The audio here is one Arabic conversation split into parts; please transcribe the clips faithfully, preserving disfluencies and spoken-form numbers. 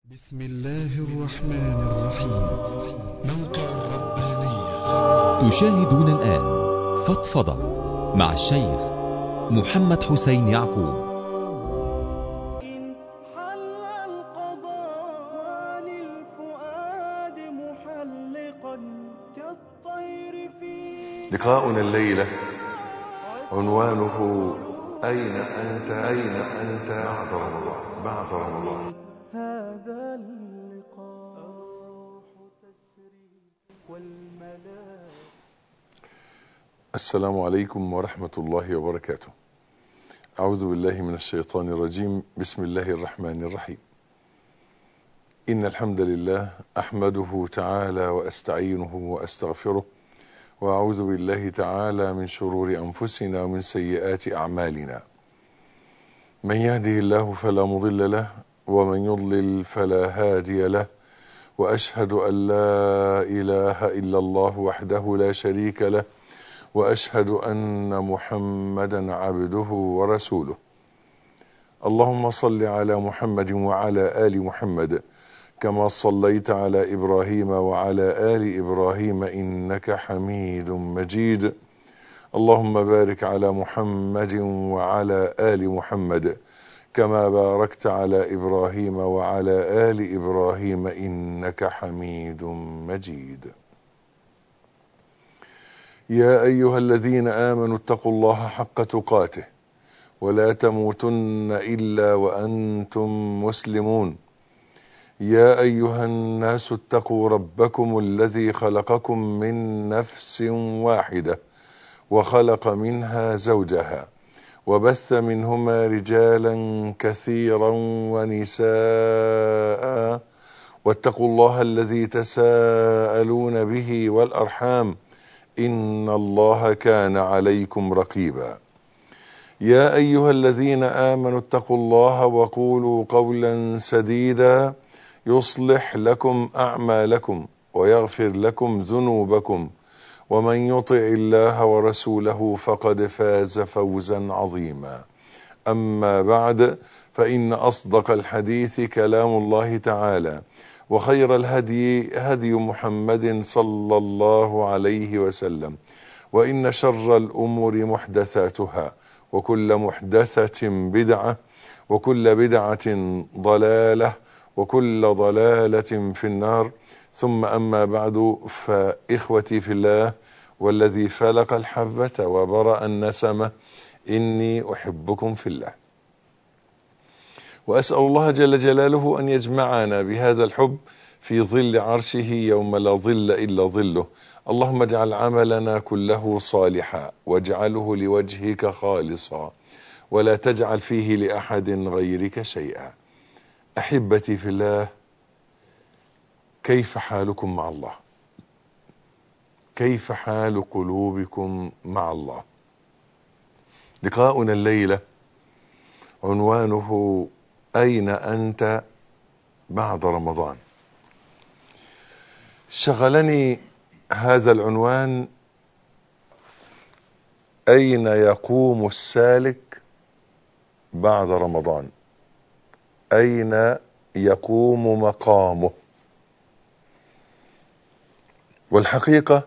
بسم الله الرحمن الرحيم. موقع الربانية. تشاهدون الآن فضفضة مع الشيخ محمد حسين يعقوب. حل القضاء عن الفؤاد محلقا كالطير في لقاؤنا الليلة عنوانه أين أنت أين أنت بعد رمضان بعد رمضان. هذا اللقاء تسري والملائكة. السلام عليكم ورحمة الله وبركاته. أعوذ بالله من الشيطان الرجيم. بسم الله الرحمن الرحيم. إن الحمد لله أحمده تعالى وأستعينه وأستغفره، وأعوذ بالله تعالى من شرور أنفسنا ومن سيئات أعمالنا. من يهده الله فلا مضل له، ومن يضلل فلا هادي له، وأشهد أن لا إله إلا الله وحده لا شريك له، وأشهد أن محمدا عبده ورسوله. اللهم صل على محمد وعلى آل محمد كما صليت على إبراهيم وعلى آل إبراهيم إنك حميد مجيد. اللهم بارك على محمد وعلى آل محمد كما باركت على إبراهيم وعلى آل إبراهيم إنك حميد مجيد. يا أيها الذين آمنوا اتقوا الله حق تقاته ولا تموتن إلا وأنتم مسلمون. يا أيها الناس اتقوا ربكم الذي خلقكم من نفس واحدة وخلق منها زوجها وبث منهما رجالا كثيرا ونساء، واتقوا الله الذي تساءلون به والأرحام إن الله كان عليكم رقيبا. يا أيها الذين آمنوا اتقوا الله وقولوا قولا سديدا يصلح لكم أعمالكم ويغفر لكم ذنوبكم، ومن يطع الله ورسوله فقد فاز فوزا عظيما. أما بعد، فإن أصدق الحديث كلام الله تعالى، وخير الهدي هدي محمد صلى الله عليه وسلم، وإن شر الأمور محدثاتها، وكل محدثة بدعة، وكل بدعة ضلالة، وكل ضلالة في النار. ثم أما بعد، فإخوتي في الله والذي فلق الحبة وبرأ النسمة، إني أحبكم في الله، وأسأل الله جل جلاله أن يجمعنا بهذا الحب في ظل عرشه يوم لا ظل إلا ظله. اللهم اجعل عملنا كله صالحا، واجعله لوجهك خالصا، ولا تجعل فيه لأحد غيرك شيئا. أحبتي في الله، كيف حالكم مع الله؟ كيف حال قلوبكم مع الله؟ لقاؤنا الليلة عنوانه أين أنت بعد رمضان. شغلني هذا العنوان: أين يقوم السالك بعد رمضان؟ أين يقوم مقامه؟ والحقيقة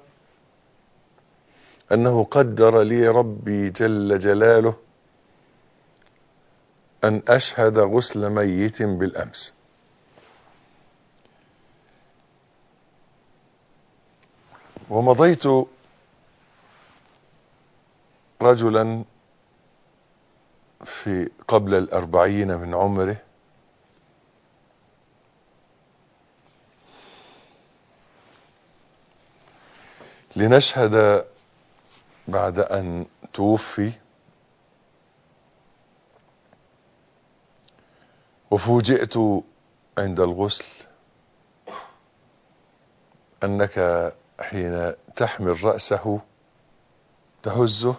أنه قدر لي ربي جل جلاله أن أشهد غسل ميت بالأمس. ومضيت رجلا في قبل الأربعين من عمره، لنشهد بعد أن توفي، وفوجئت عند الغسل أنك حين تحمل رأسه تهزه،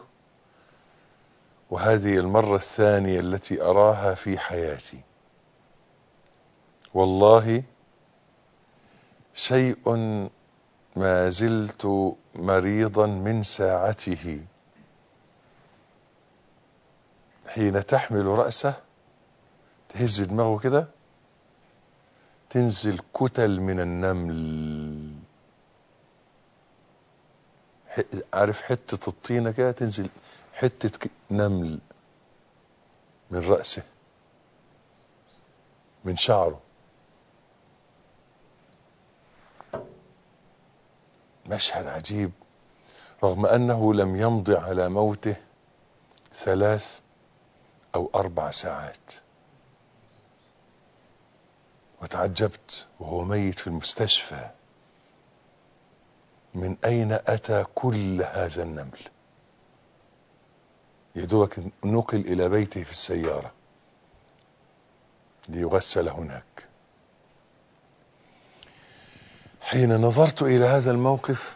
وهذه المرة الثانية التي أراها في حياتي. والله شيء ما زلت مريضا من ساعته. حين تحمل رأسه تهز دماغه كده، تنزل كتل من النمل، عارف حتة الطينة كده، تنزل حتة نمل من رأسه، من شعره. مشهد عجيب، رغم أنه لم يمض على موته ثلاث أو أربع ساعات. وتعجبت وهو ميت في المستشفى، من أين أتى كل هذا النمل؟ يدوك نقل إلى بيته في السيارة ليغسل هناك. حين نظرت إلى هذا الموقف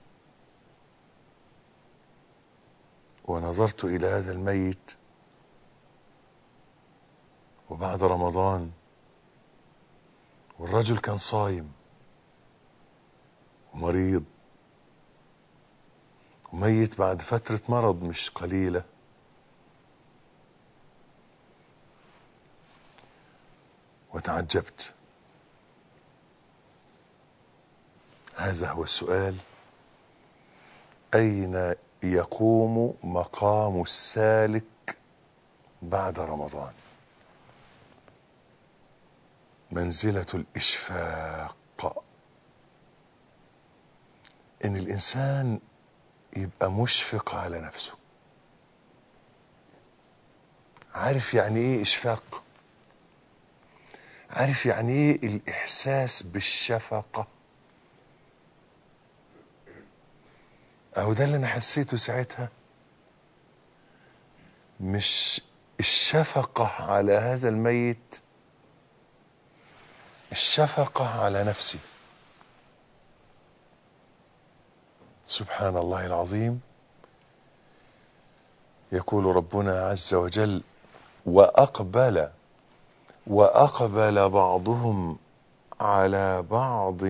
ونظرت إلى هذا الميت، وبعد رمضان والرجل كان صايم ومريض وميت بعد فترة مرض مش قليلة، وتعجبت. هذا هو السؤال: أين يقوم مقام السالك بعد رمضان؟ منزلة الإشفاق، إن الإنسان يبقى مشفق على نفسه. عارف يعني إيه إشفاق؟ عارف يعني إيه الإحساس بالشفقة؟ أو ده اللي أنا حسيته ساعتها، مش الشفقة على هذا الميت، الشفقة على نفسي. سبحان الله العظيم. يقول ربنا عز وجل: وأقبل وأقبل بعضهم على بعض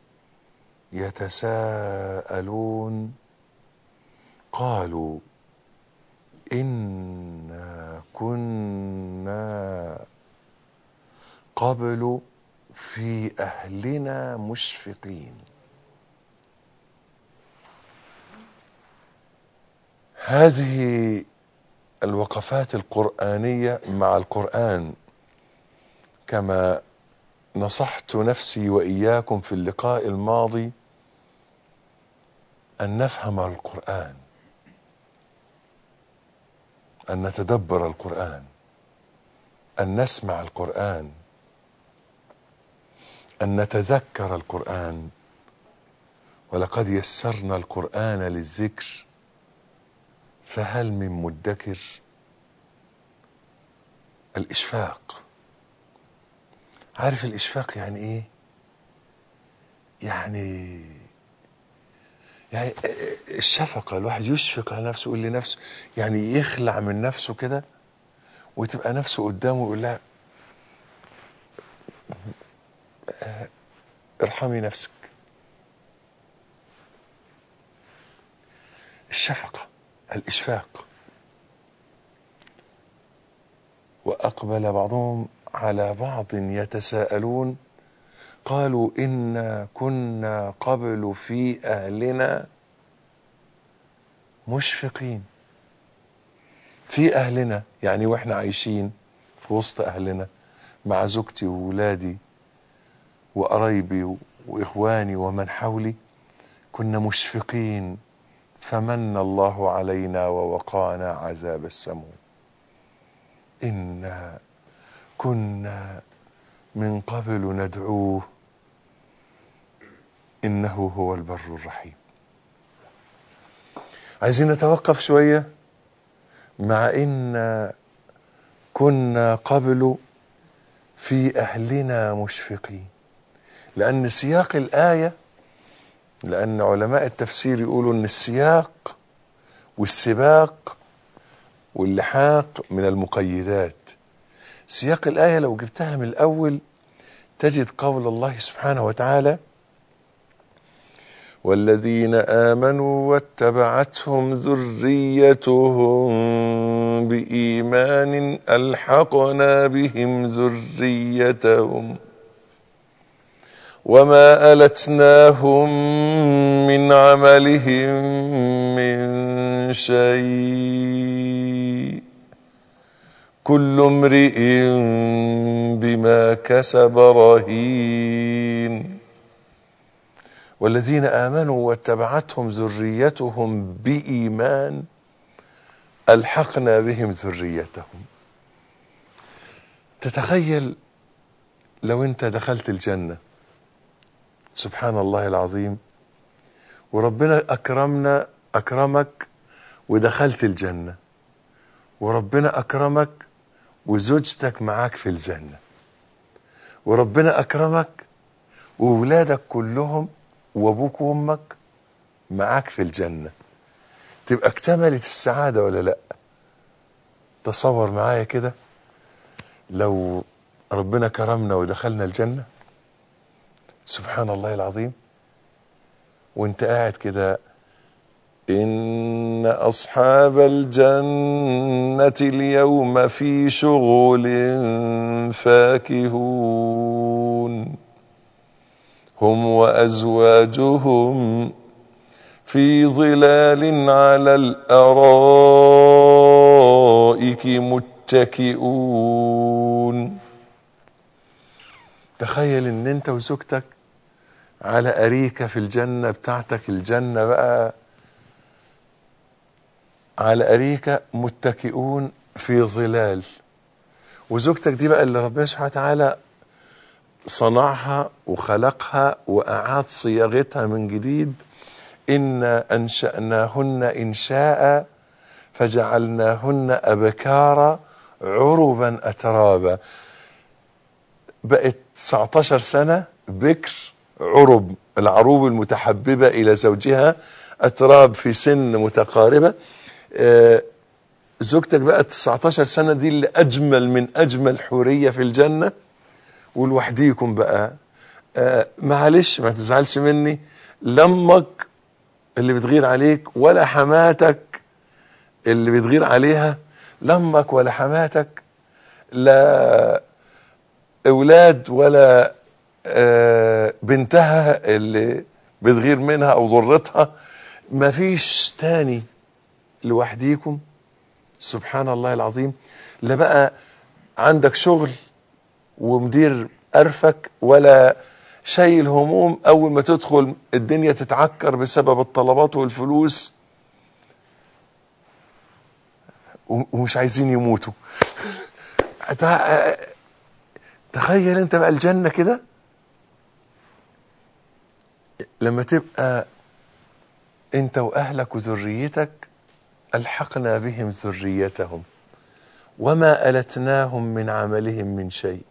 يتساءلون قالوا إنا كنا قبل في أهلنا مشفقين. هذه الوقفات القرآنية مع القرآن، كما نصحت نفسي وإياكم في اللقاء الماضي، أن نفهم القرآن، أن نتدبر القرآن، أن نسمع القرآن، أن نتذكر القرآن. ولقد يسرنا القرآن للذكر فهل من مدكر. الإشفاق، عارف الإشفاق يعني إيه؟ يعني يعني الشفقة، الواحد يشفق على نفسه، يقول لنفسه، يعني يخلع من نفسه كده وتبقى نفسه قدامه ويقول لها ارحمي نفسك. الشفقة، الإشفاق. وأقبل بعضهم على بعض يتساءلون قالوا إنا كنا قبل في أهلنا مشفقين. في أهلنا يعني وإحنا عايشين في وسط أهلنا، مع زوجتي وولادي وقرايبي وإخواني ومن حولي، كنا مشفقين، فمن الله علينا ووقانا عذاب السموم. إنا كنا من قبل ندعوه إنه هو البر الرحيم. عايزين نتوقف شوية مع إن كنا قبل في أهلنا مشفقين، لأن سياق الآية، لأن علماء التفسير يقولوا إن السياق والسباق واللحاق من المقيدات. سياق الآية لو جبتها من الأول تجد قول الله سبحانه وتعالى: والذين آمنوا واتبعتهم ذريتهم بإيمان ألحقنا بهم ذريتهم وما ألتناهم من عملهم من شيء كل امرئ بما كسب رهين والذين آمنوا واتبعتهم ذريتهم بإيمان ألحقنا بهم ذريتهم. تتخيل لو انت دخلت الجنة، سبحان الله العظيم، وربنا أكرمنا أكرمك ودخلت الجنة، وربنا أكرمك وزوجتك معاك في الجنة، وربنا أكرمك وولادك كلهم وابوك وامك معاك في الجنة، تبقى اكتملت السعادة ولا لا؟ تصور معايا كده لو ربنا كرمنا ودخلنا الجنة، سبحان الله العظيم، وانت قاعد كده: إن أصحاب الجنة اليوم في شغل فاكهون هم وأزواجهم في ظلال على الأرائك متكئون. تخيل ان انت وزوجتك على أريكة في الجنة بتاعتك، الجنة بقى، على أريكة متكئون في ظلال، وزوجتك دي بقى اللي ربنا سبحانه وتعالى صنعها وخلقها وأعاد صياغتها من جديد. إنا أنشأناهن إنشاء فجعلناهن أبكارا عربا أترابا. بقت تسعتاشر سنة بكر عرب، العروب المتحببة إلى زوجها، أتراب في سن متقاربة. آه زوجتك بقى تسعتاشر سنة دي اللي أجمل من أجمل حورية في الجنة، والوحديكم بقى. آه معلش ما تزعلش مني، لمك اللي بتغير عليك ولا حماتك اللي بتغير عليها، لمك ولا حماتك، لا اولاد ولا آه بنتها اللي بتغير منها او ضرتها، مفيش تاني، لوحديكم. سبحان الله العظيم. لا بقى عندك شغل ومدير قرفك، ولا شايل هموم اول ما تدخل الدنيا تتعكر بسبب الطلبات والفلوس ومش عايزين يموتوا. تخيل انت بقى الجنة كده لما تبقى انت واهلك وذريتك ألحقنا بهم ذريتهم وما ألتناهم من عملهم من شيء،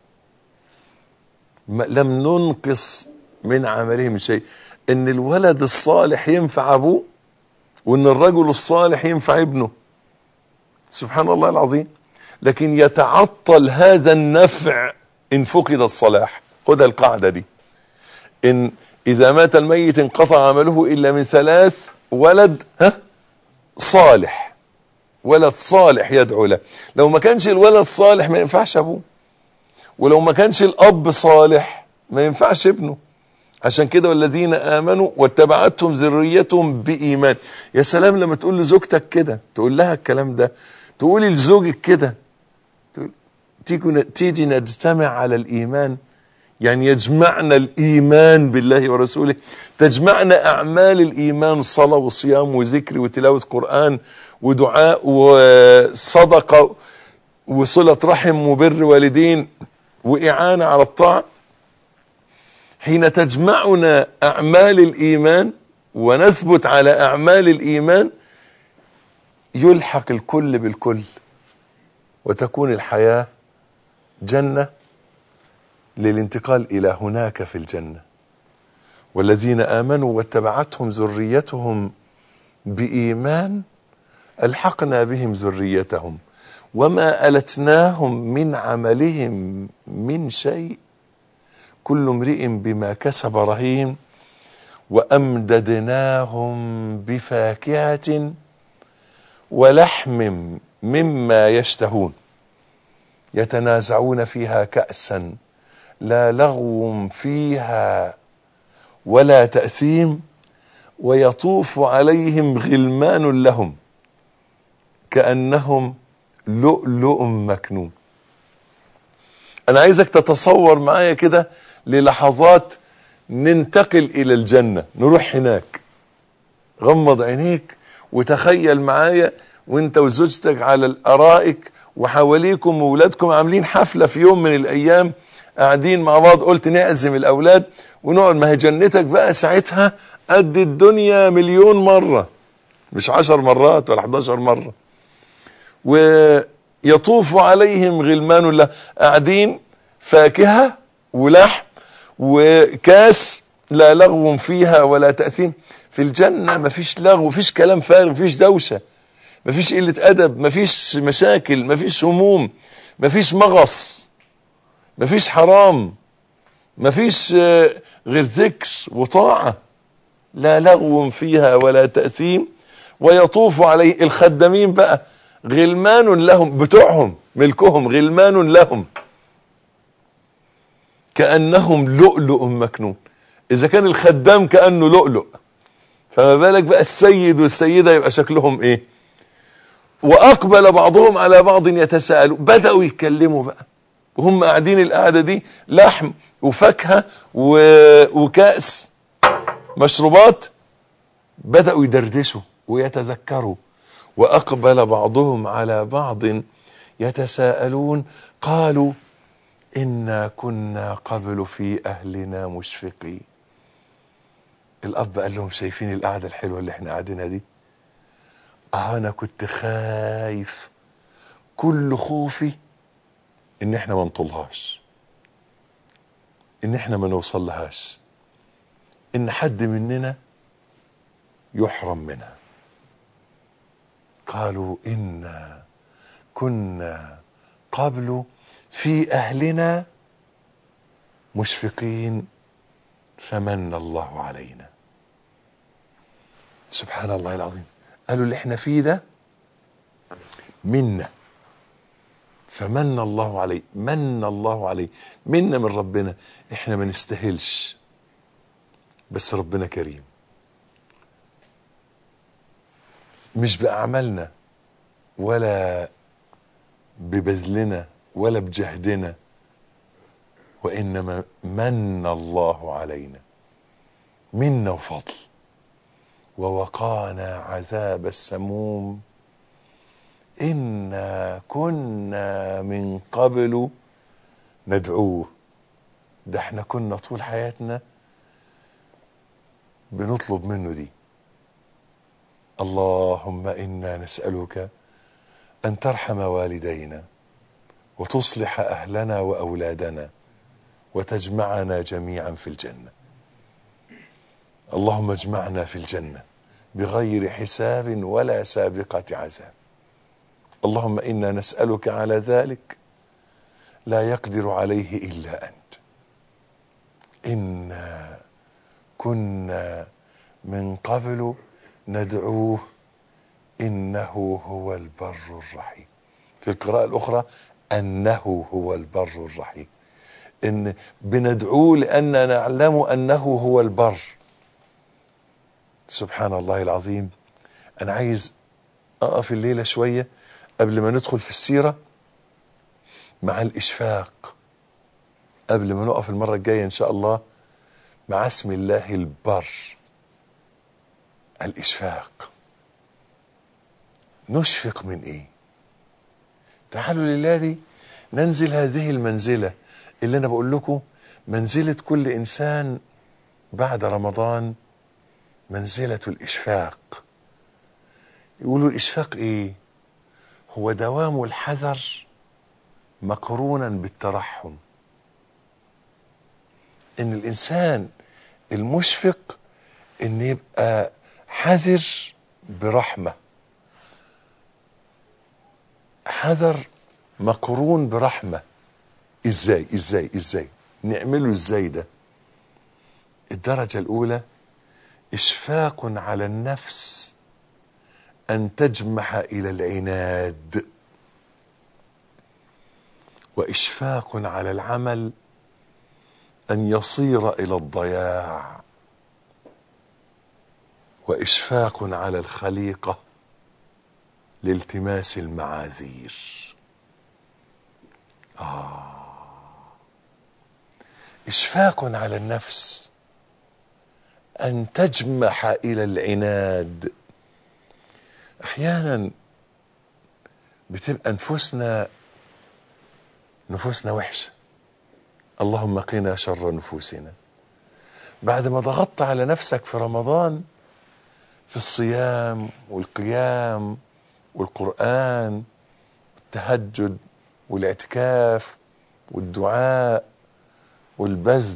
لم ننقص من عملهم من شيء. ان الولد الصالح ينفع ابوه، وان الرجل الصالح ينفع ابنه، سبحان الله العظيم. لكن يتعطل هذا النفع ان فقد الصلاح. خذ القاعدة دي: ان اذا مات الميت انقطع عمله الا من ثلاث: ولد ها صالح، ولد صالح يدعو له. لو ما كانش الولد صالح ما ينفعش ابوه، ولو ما كانش الاب صالح ما ينفعش ابنه. عشان كده والذين امنوا واتبعتهم ذريتهم بايمان. يا سلام لما تقول لزوجتك كده، تقول لها الكلام ده، تقولي لزوجك كده، تيجي نجتمع على الايمان، يعني يجمعنا الايمان بالله ورسوله، تجمعنا اعمال الايمان، صلاة وصيام وذكر وتلاوة قرآن ودعاء وصدقة وصلة رحم وبر والدين وإعانة على الطاعة. حين تجمعنا أعمال الإيمان ونثبت على أعمال الإيمان يلحق الكل بالكل، وتكون الحياة جنة للانتقال إلى هناك في الجنة. والذين آمنوا واتبعتهم ذريتهم بإيمان ألحقنا بهم ذريتهم وما ألتناهم من عملهم من شيء كل امرئ بما كسب رهين وأمددناهم بفاكهة ولحم مما يشتهون يتنازعون فيها كأسا لا لغو فيها ولا تأثيم ويطوف عليهم غلمان لهم كأنهم لؤلؤ مكنون. انا عايزك تتصور معايا كده للحظات ننتقل الى الجنة، نروح هناك. غمض عينيك وتخيل معايا وانت وزوجتك على الارائك وحواليكم وولادكم عاملين حفلة في يوم من الايام، قاعدين مع بعض، قلت نعزم الاولاد ونقعد. ما هي جنتك بقى ساعتها قد الدنيا مليون مرة، مش عشر مرات ولا حداشر مرة. ويطوف عليهم غلمان له، قاعدين فاكهة ولحم وكاس، لا لغو فيها ولا تأثيم. في الجنة مفيش لغو، مفيش كلام فارغ، مفيش دوشة، مفيش قلة أدب، مفيش مشاكل، مفيش هموم، مفيش مغص، مفيش حرام، مفيش غير ذكر وطاعة. لا لغو فيها ولا تأثيم ويطوف عليه الخدامين بقى غلمان لهم، بتوعهم ملكهم، غلمان لهم كأنهم لؤلؤ مكنون. إذا كان الخدام كأنه لؤلؤ، فما بالك بقى السيد والسيدة يبقى شكلهم إيه؟ وأقبل بعضهم على بعض يتساءلوا، بدأوا يتكلموا بقى وهم قاعدين القعدة دي، لحم وفاكهة وكأس مشروبات، بدأوا يدردشوا ويتذكروا. وأقبل بعضهم على بعض يتساءلون قالوا إنا كنا قبل في أهلنا مشفقين. الأب قال لهم شايفين القعدة الحلوة اللي احنا قاعدينها دي؟ آه أنا كنت خايف، كل خوفي إن احنا ما نطولهاش، إن احنا ما نوصلهاش، إن حد مننا يحرم منها. قالوا إنا كنا قبل في أهلنا مشفقين فمن الله علينا. سبحان الله العظيم. قالوا اللي احنا فيه ده منا، فمن الله عليه، من الله عليه، منا من ربنا. احنا ما نستاهلش، بس ربنا كريم، مش بأعمالنا ولا ببذلنا ولا بجهدنا، وإنما من الله علينا، منا وفضل. ووقانا عذاب السموم إنا كنا من قبل ندعوه. ده احنا كنا طول حياتنا بنطلب منه دي. اللهم إنا نسألك أن ترحم والدينا وتصلح أهلنا وأولادنا وتجمعنا جميعا في الجنة. اللهم اجمعنا في الجنة بغير حساب ولا سابقة عذاب. اللهم إنا نسألك على ذلك لا يقدر عليه إلا أنت. إنا كنا من قبل ندعوه إنه هو البر الرحيم. في القراءة الأخرى أنه هو البر الرحيم، إن بندعوه لأننا نعلم أنه هو البر. سبحان الله العظيم. أنا عايز أقف الليلة شوية قبل ما ندخل في السيرة مع الإشفاق، قبل ما نقف المرة الجاية إن شاء الله مع اسم الله البر، الإشفاق. نشفق من إيه؟ تعالوا لله دي ننزل هذه المنزلة اللي أنا بقول لكم منزلة كل إنسان بعد رمضان، منزلة الإشفاق. يقولوا الإشفاق إيه؟ هو دوام الحذر مقرونا بالترحم. إن الإنسان المشفق إن يبقى حذر برحمة، حذر مقرون برحمة. إزاي إزاي إزاي نعمله إزاي ده؟ الدرجة الأولى إشفاق على النفس أن تجمح إلى العناد، وإشفاق على العمل أن يصير إلى الضياع، وإشفاق على الخليقة لالتماس المعاذير. آه إشفاق على النفس أن تجمح إلى العناد. أحيانا بتبقى نفوسنا نفوسنا وحشة، اللهم قنا شر نفوسنا. بعد ما ضغطت على نفسك في رمضان في الصيام والقيام والقرآن والتهجد والاعتكاف والدعاء والبذل،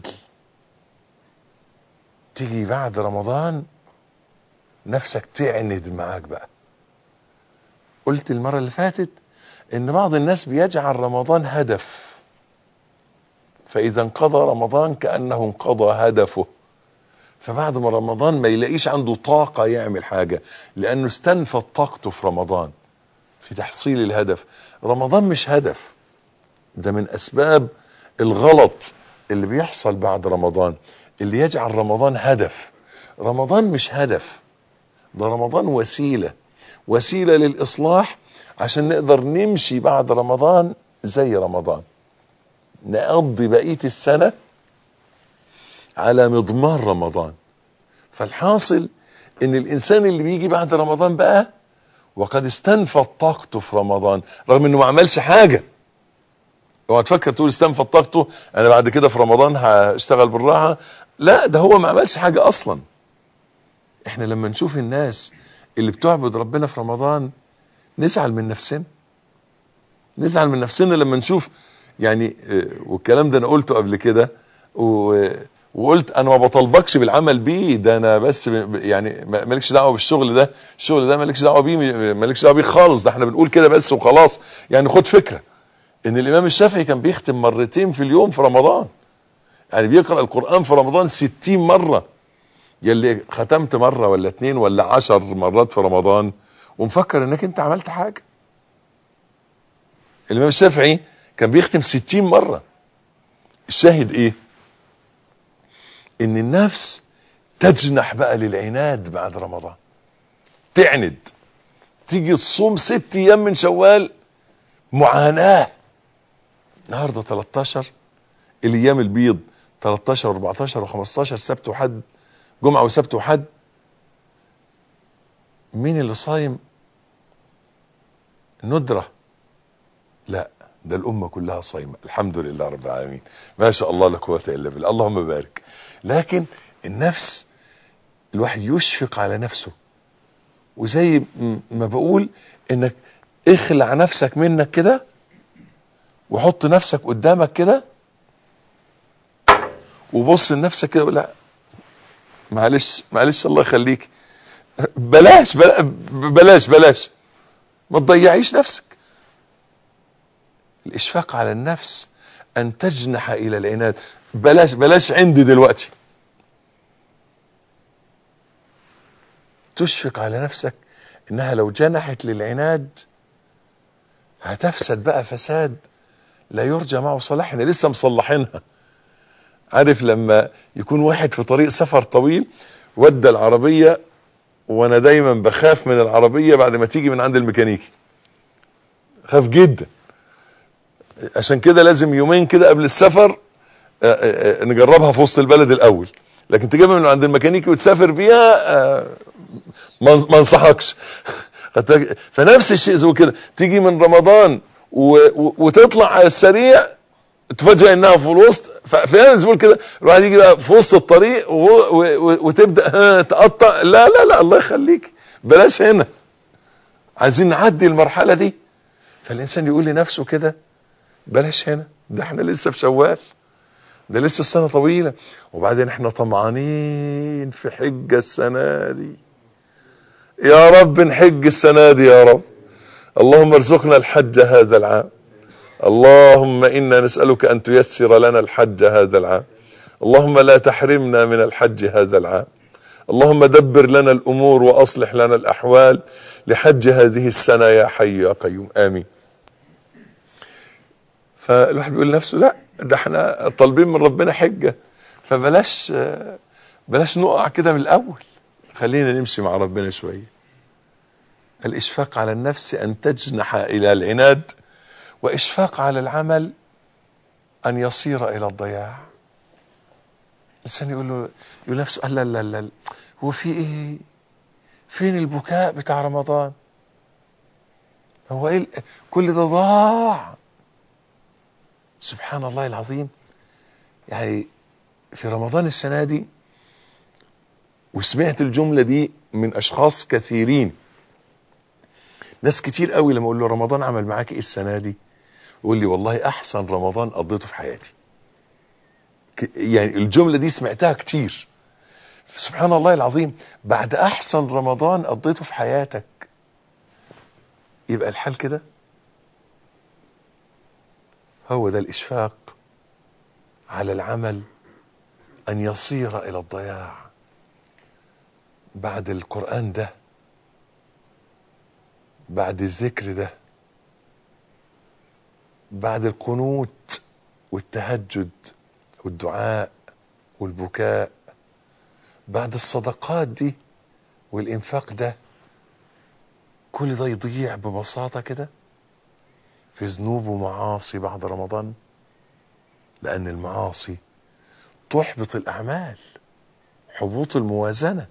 تيجي بعد رمضان نفسك تعند معاك بقى. قلت المرة اللي فاتت ان بعض الناس بيجعل رمضان هدف، فاذا انقضى رمضان كأنه انقضى هدفه، فبعد ما رمضان ما يلاقيش عنده طاقة يعمل حاجة لانه استنفذ طاقته في رمضان في تحصيل الهدف. رمضان مش هدف، ده من اسباب الغلط اللي بيحصل بعد رمضان، اللي يجعل رمضان هدف. رمضان مش هدف، ده رمضان وسيلة، وسيلة للإصلاح عشان نقدر نمشي بعد رمضان زي رمضان، نقضي بقية السنة على مضمار رمضان. فالحاصل ان الانسان اللي بيجي بعد رمضان بقى وقد استنفذ طاقته في رمضان رغم انه ما عملش حاجة. اوعى تفكر تقول استنفذ طاقته انا بعد كده في رمضان هشتغل بالراحة، لا، ده هو ما عملش حاجة اصلا. احنا لما نشوف الناس اللي بتعبد ربنا في رمضان نزعل من نفسنا، نزعل من نفسنا لما نشوف يعني. والكلام ده انا قلته قبل كده، وقلت انا ما بطالبكش بالعمل بيه، ده انا بس يعني مالكش دعوه بالشغل ده، الشغل ده مالكش دعوه بيه، مالكش دعوه بيه خالص، ده احنا بنقول كده بس وخلاص. يعني خد فكره ان الامام الشافعي كان بيختم مرتين في اليوم في رمضان، يعني بيقرأ القرآن في رمضان ستين مرة. يلي ختمت مرة ولا اتنين ولا عشر مرات في رمضان ومفكر انك انت عملت حاجة. الامام الشافعي كان بيختم ستين مرة. الشاهد ايه؟ ان النفس تجنح بقى للعناد بعد رمضان، تعند، تيجي تصوم ست ايام من شوال، معاناة. النهارده تلتاشر، الايام البيض تلتاشر واربعتاشر وخمستاشر، سبت وحد، جمعة وسبت وحد. مين اللي صايم؟ ندرة؟ لا، ده الأمة كلها صايمة، الحمد لله رب العالمين، ما شاء الله لا قوة إلا بالله، اللهم بارك. لكن النفس الواحد يشفق على نفسه، وزي ما بقول انك اخلع نفسك منك كده وحط نفسك قدامك كده وبص لنفسك كده ولا معلش معلش الله يخليك، بلاش بلاش بلاش ما تضيعيش نفسك. الاشفاق على النفس ان تجنح الى العناد. بلاش بلاش عندي دلوقتي، تشفق على نفسك انها لو جنحت للعناد هتفسد بقى فساد لا يرجى معه صلاح. احنا لسه مصلحينها. عارف لما يكون واحد في طريق سفر طويل ودى العربية، وانا دايما بخاف من العربية بعد ما تيجي من عند الميكانيكي، خاف جدا، عشان كده لازم يومين كده قبل السفر نجربها في وسط البلد الاول، لكن تجيبها من عند الميكانيكي وتسافر بيها ما انصحكش. فنفس الشيء زي كده، تيجي من رمضان وتطلع على السريع تفاجئ انها في الوسط. ففعلا زي كده الواحد يجي بقى في وسط الطريق وتبدا تقطع. لا لا لا الله يخليك، بلاش هنا، عايزين نعدي المرحله دي. فالانسان يقول لنفسه كده بلاش هنا، ده احنا لسه في شوال، ده لسه السنه طويله، وبعدين احنا طمعانين في حجه السنه دي. يا رب نحج السنه دي يا رب، اللهم ارزقنا الحج هذا العام، اللهم إنا نسألك أن تيسر لنا الحج هذا العام، اللهم لا تحرمنا من الحج هذا العام، اللهم دبر لنا الأمور وأصلح لنا الأحوال لحج هذه السنة يا حي يا قيوم، آمين. فالواحد بيقول لنفسه لا، ده احنا طالبين من ربنا حجة، فبلاش بلاش نقع كده من الأول، خلينا نمشي مع ربنا شوية. الإشفاق على النفس أن تجنح إلى العناد، وإشفاق على العمل أن يصير إلى الضياع. الإنسان يقول له يقول نفسه لا لا لا هو في إيه؟ فين البكاء بتاع رمضان؟ هو إيه كل ده ضاع؟ سبحان الله العظيم. يعني في رمضان السنة دي، وسمعت الجملة دي من أشخاص كثيرين، ناس كتير قوي لما أقول له رمضان عمل معاك إيه السنة دي، يقول لي والله أحسن رمضان قضيته في حياتي. يعني الجملة دي سمعتها كتير. سبحان الله العظيم، بعد أحسن رمضان قضيته في حياتك يبقى الحال كده؟ هو ده الإشفاق على العمل أن يصير إلى الضياع. بعد القرآن ده، بعد الذكر ده، بعد القنوت والتهجد والدعاء والبكاء، بعد الصدقات دي والإنفاق ده، كل ده يضيع ببساطة كده في ذنوب ومعاصي بعد رمضان؟ لأن المعاصي تحبط الأعمال، حبوط الموازنة.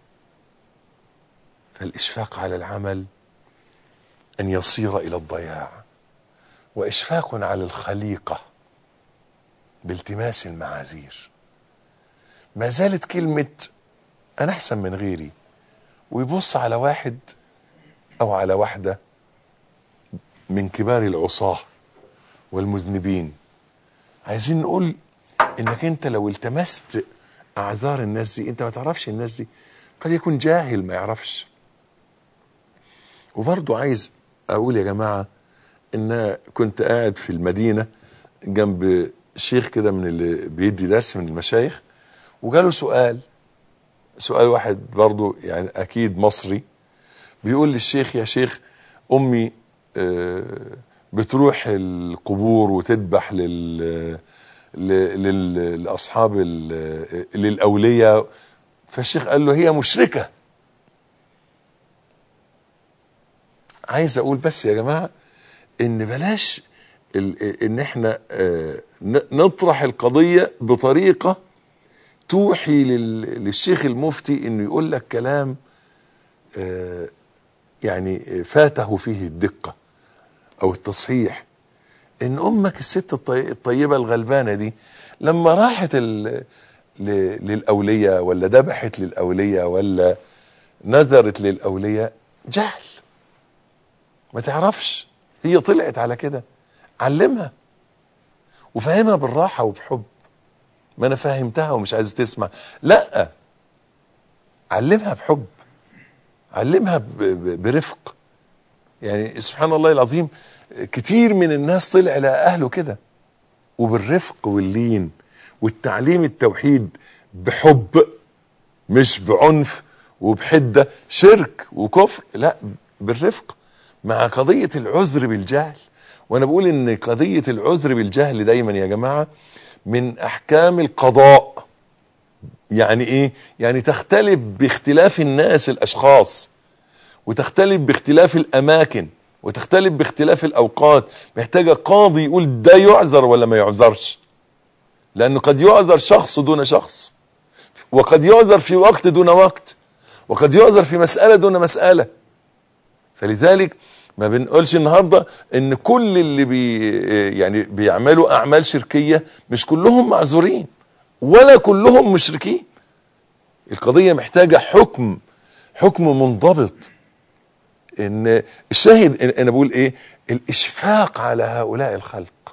فالإشفاق على العمل أن يصير إلى الضياع، وإشفاق على الخليقة بالتماس المعاذير. ما زالت كلمة أنا أحسن من غيري، ويبص على واحد أو على واحدة من كبار العصاة والمذنبين. عايزين نقول إنك أنت لو التمست أعذار الناس دي، أنت ما تعرفش الناس دي، قد يكون جاهل ما يعرفش. وبرضو عايز أقول يا جماعة إن كنت قاعد في المدينة جنب شيخ كده من اللي بيدي درس من المشايخ، وقالوا سؤال سؤال واحد برضو يعني أكيد مصري، بيقول للشيخ يا شيخ أمي بتروح القبور وتذبح لل للأصحاب للأولياء، فالشيخ قال له هي مشركة. عايز أقول بس يا جماعة إن بلاش إن إحنا نطرح القضية بطريقة توحي للشيخ المفتي إنه يقول لك كلام يعني فاته فيه الدقة أو التصحيح. إن أمك الست الطيبة الغلبانة دي لما راحت للأولياء ولا ذبحت للأولياء ولا نذرت للأولياء، جهل، ما تعرفش، هي طلعت على كده. علمها وفهمها بالراحة وبحب. ما أنا فهمتها ومش عايز تسمع، لا، علمها بحب، علمها برفق. يعني سبحان الله العظيم، كتير من الناس طلع على أهله كده، وبالرفق واللين والتعليم التوحيد بحب، مش بعنف وبحدة شرك وكفر، لا، بالرفق، مع قضية العذر بالجهل. وانا بقول ان قضية العذر بالجهل دايما يا جماعة من احكام القضاء. يعني ايه؟ يعني تختلف باختلاف الناس الاشخاص، وتختلف باختلاف الاماكن، وتختلف باختلاف الاوقات. محتاجة قاضي يقول ده يعذر ولا ما يعذرش، لانه قد يعذر شخص دون شخص، وقد يعذر في وقت دون وقت، وقد يعذر في مسألة دون مسألة. فلذلك ما بنقولش النهاردة ان كل اللي بي يعني بيعملوا اعمال شركية مش كلهم معذورين ولا كلهم مشركين. القضية محتاجة حكم حكم منضبط. ان الشاهد إن انا بقول ايه؟ الاشفاق على هؤلاء الخلق.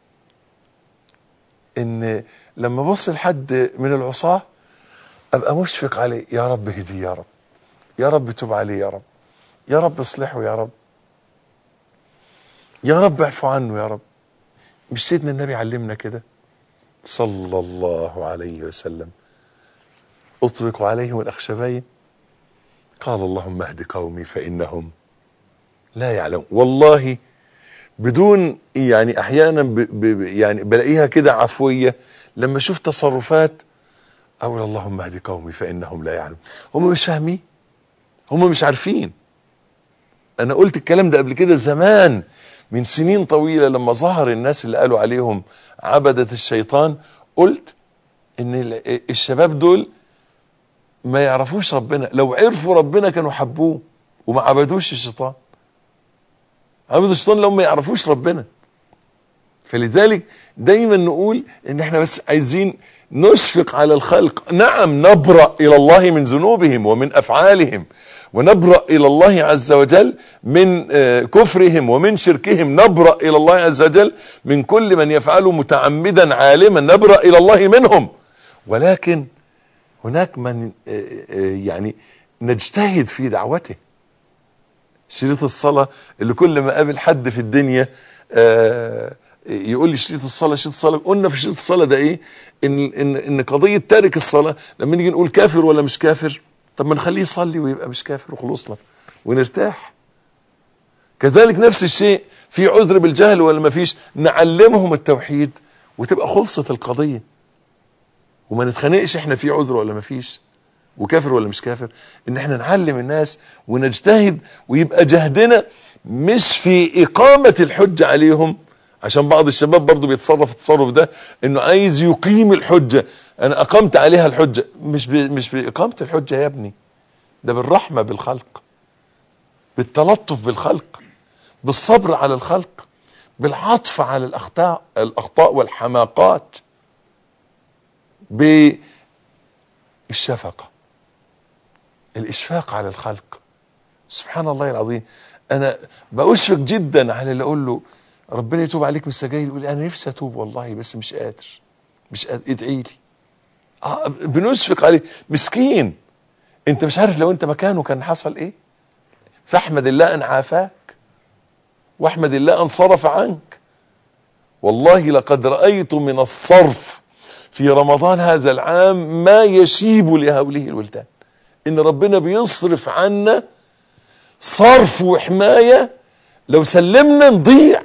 ان لما بص لحد من العصاة ابقى مشفق عليه، يا رب اهديه، يا رب يا رب تب عليه، يا رب يا رب اصلحه، يا رب يا رب اعفو عنه، يا رب. مش سيدنا النبي علمنا كده صلى الله عليه وسلم؟ اطبق عليهم الاخشبين، قال اللهم اهد قومي فانهم لا يعلمون. والله بدون يعني احيانا ب ب يعني بلاقيها كده عفوية لما اشوف تصرفات اقول اللهم اهد قومي فانهم لا يعلمون. هم مش فاهمين، هم مش عارفين. انا قلت الكلام ده قبل كده زمان من سنين طويلة لما ظهر الناس اللي قالوا عليهم عبدة الشيطان، قلت ان الشباب دول ما يعرفوش ربنا، لو عرفوا ربنا كانوا حبوه وما عبدوش الشيطان. عبدوا الشيطان لو ما يعرفوش ربنا. فلذلك دايما نقول ان احنا بس عايزين نشفق على الخلق. نعم نبرأ الى الله من ذنوبهم ومن افعالهم، ونبرأ الى الله عز وجل من كفرهم ومن شركهم، نبرأ الى الله عز وجل من كل من يفعله متعمدا عالما، نبرأ الى الله منهم. ولكن هناك من يعني نجتهد في دعوته. شريط الصلاة اللي كل ما قابل حد في الدنيا يقول لي شريط الصلاة شريط الصلاة، قلنا في شريط الصلاة ده ايه؟ ان ان ان قضية تارك الصلاة لما نيجي نقول كافر ولا مش كافر، طب ما نخليه يصلي ويبقى مش كافر وخلصنا ونرتاح. كذلك نفس الشيء في عذر بالجهل ولا ما فيش، نعلمهم التوحيد وتبقى خلصت القضية، وما نتخانقش احنا في عذر ولا ما فيش وكافر ولا مش كافر. ان احنا نعلم الناس ونجتهد، ويبقى جهدنا مش في اقامة الحجة عليهم. عشان بعض الشباب برضو بيتصرف التصرف ده انه عايز يقيم الحجة. انا اقمت عليها الحجة، مش مش باقامة الحجة يا ابني، ده بالرحمة بالخلق، بالتلطف بالخلق، بالصبر على الخلق، بالعطف على الاخطاء الاخطاء والحماقات، بالشفقة، الاشفاق على الخلق. سبحان الله العظيم، انا بأشفق جدا على اللي اقول له ربنا يتوب عليك من السجاير، يقول انا نفسي اتوب والله بس مش قادر مش قادر ادعي لي. آه بنشفق عليه، مسكين. انت مش عارف لو انت مكانه كان حصل ايه. فاحمد الله ان عافاك، واحمد الله ان صرف عنك. والله لقد رأيت من الصرف في رمضان هذا العام ما يشيب لهوله الولدان. ان ربنا بيصرف عنا صرف وحماية، لو سلمنا نضيع.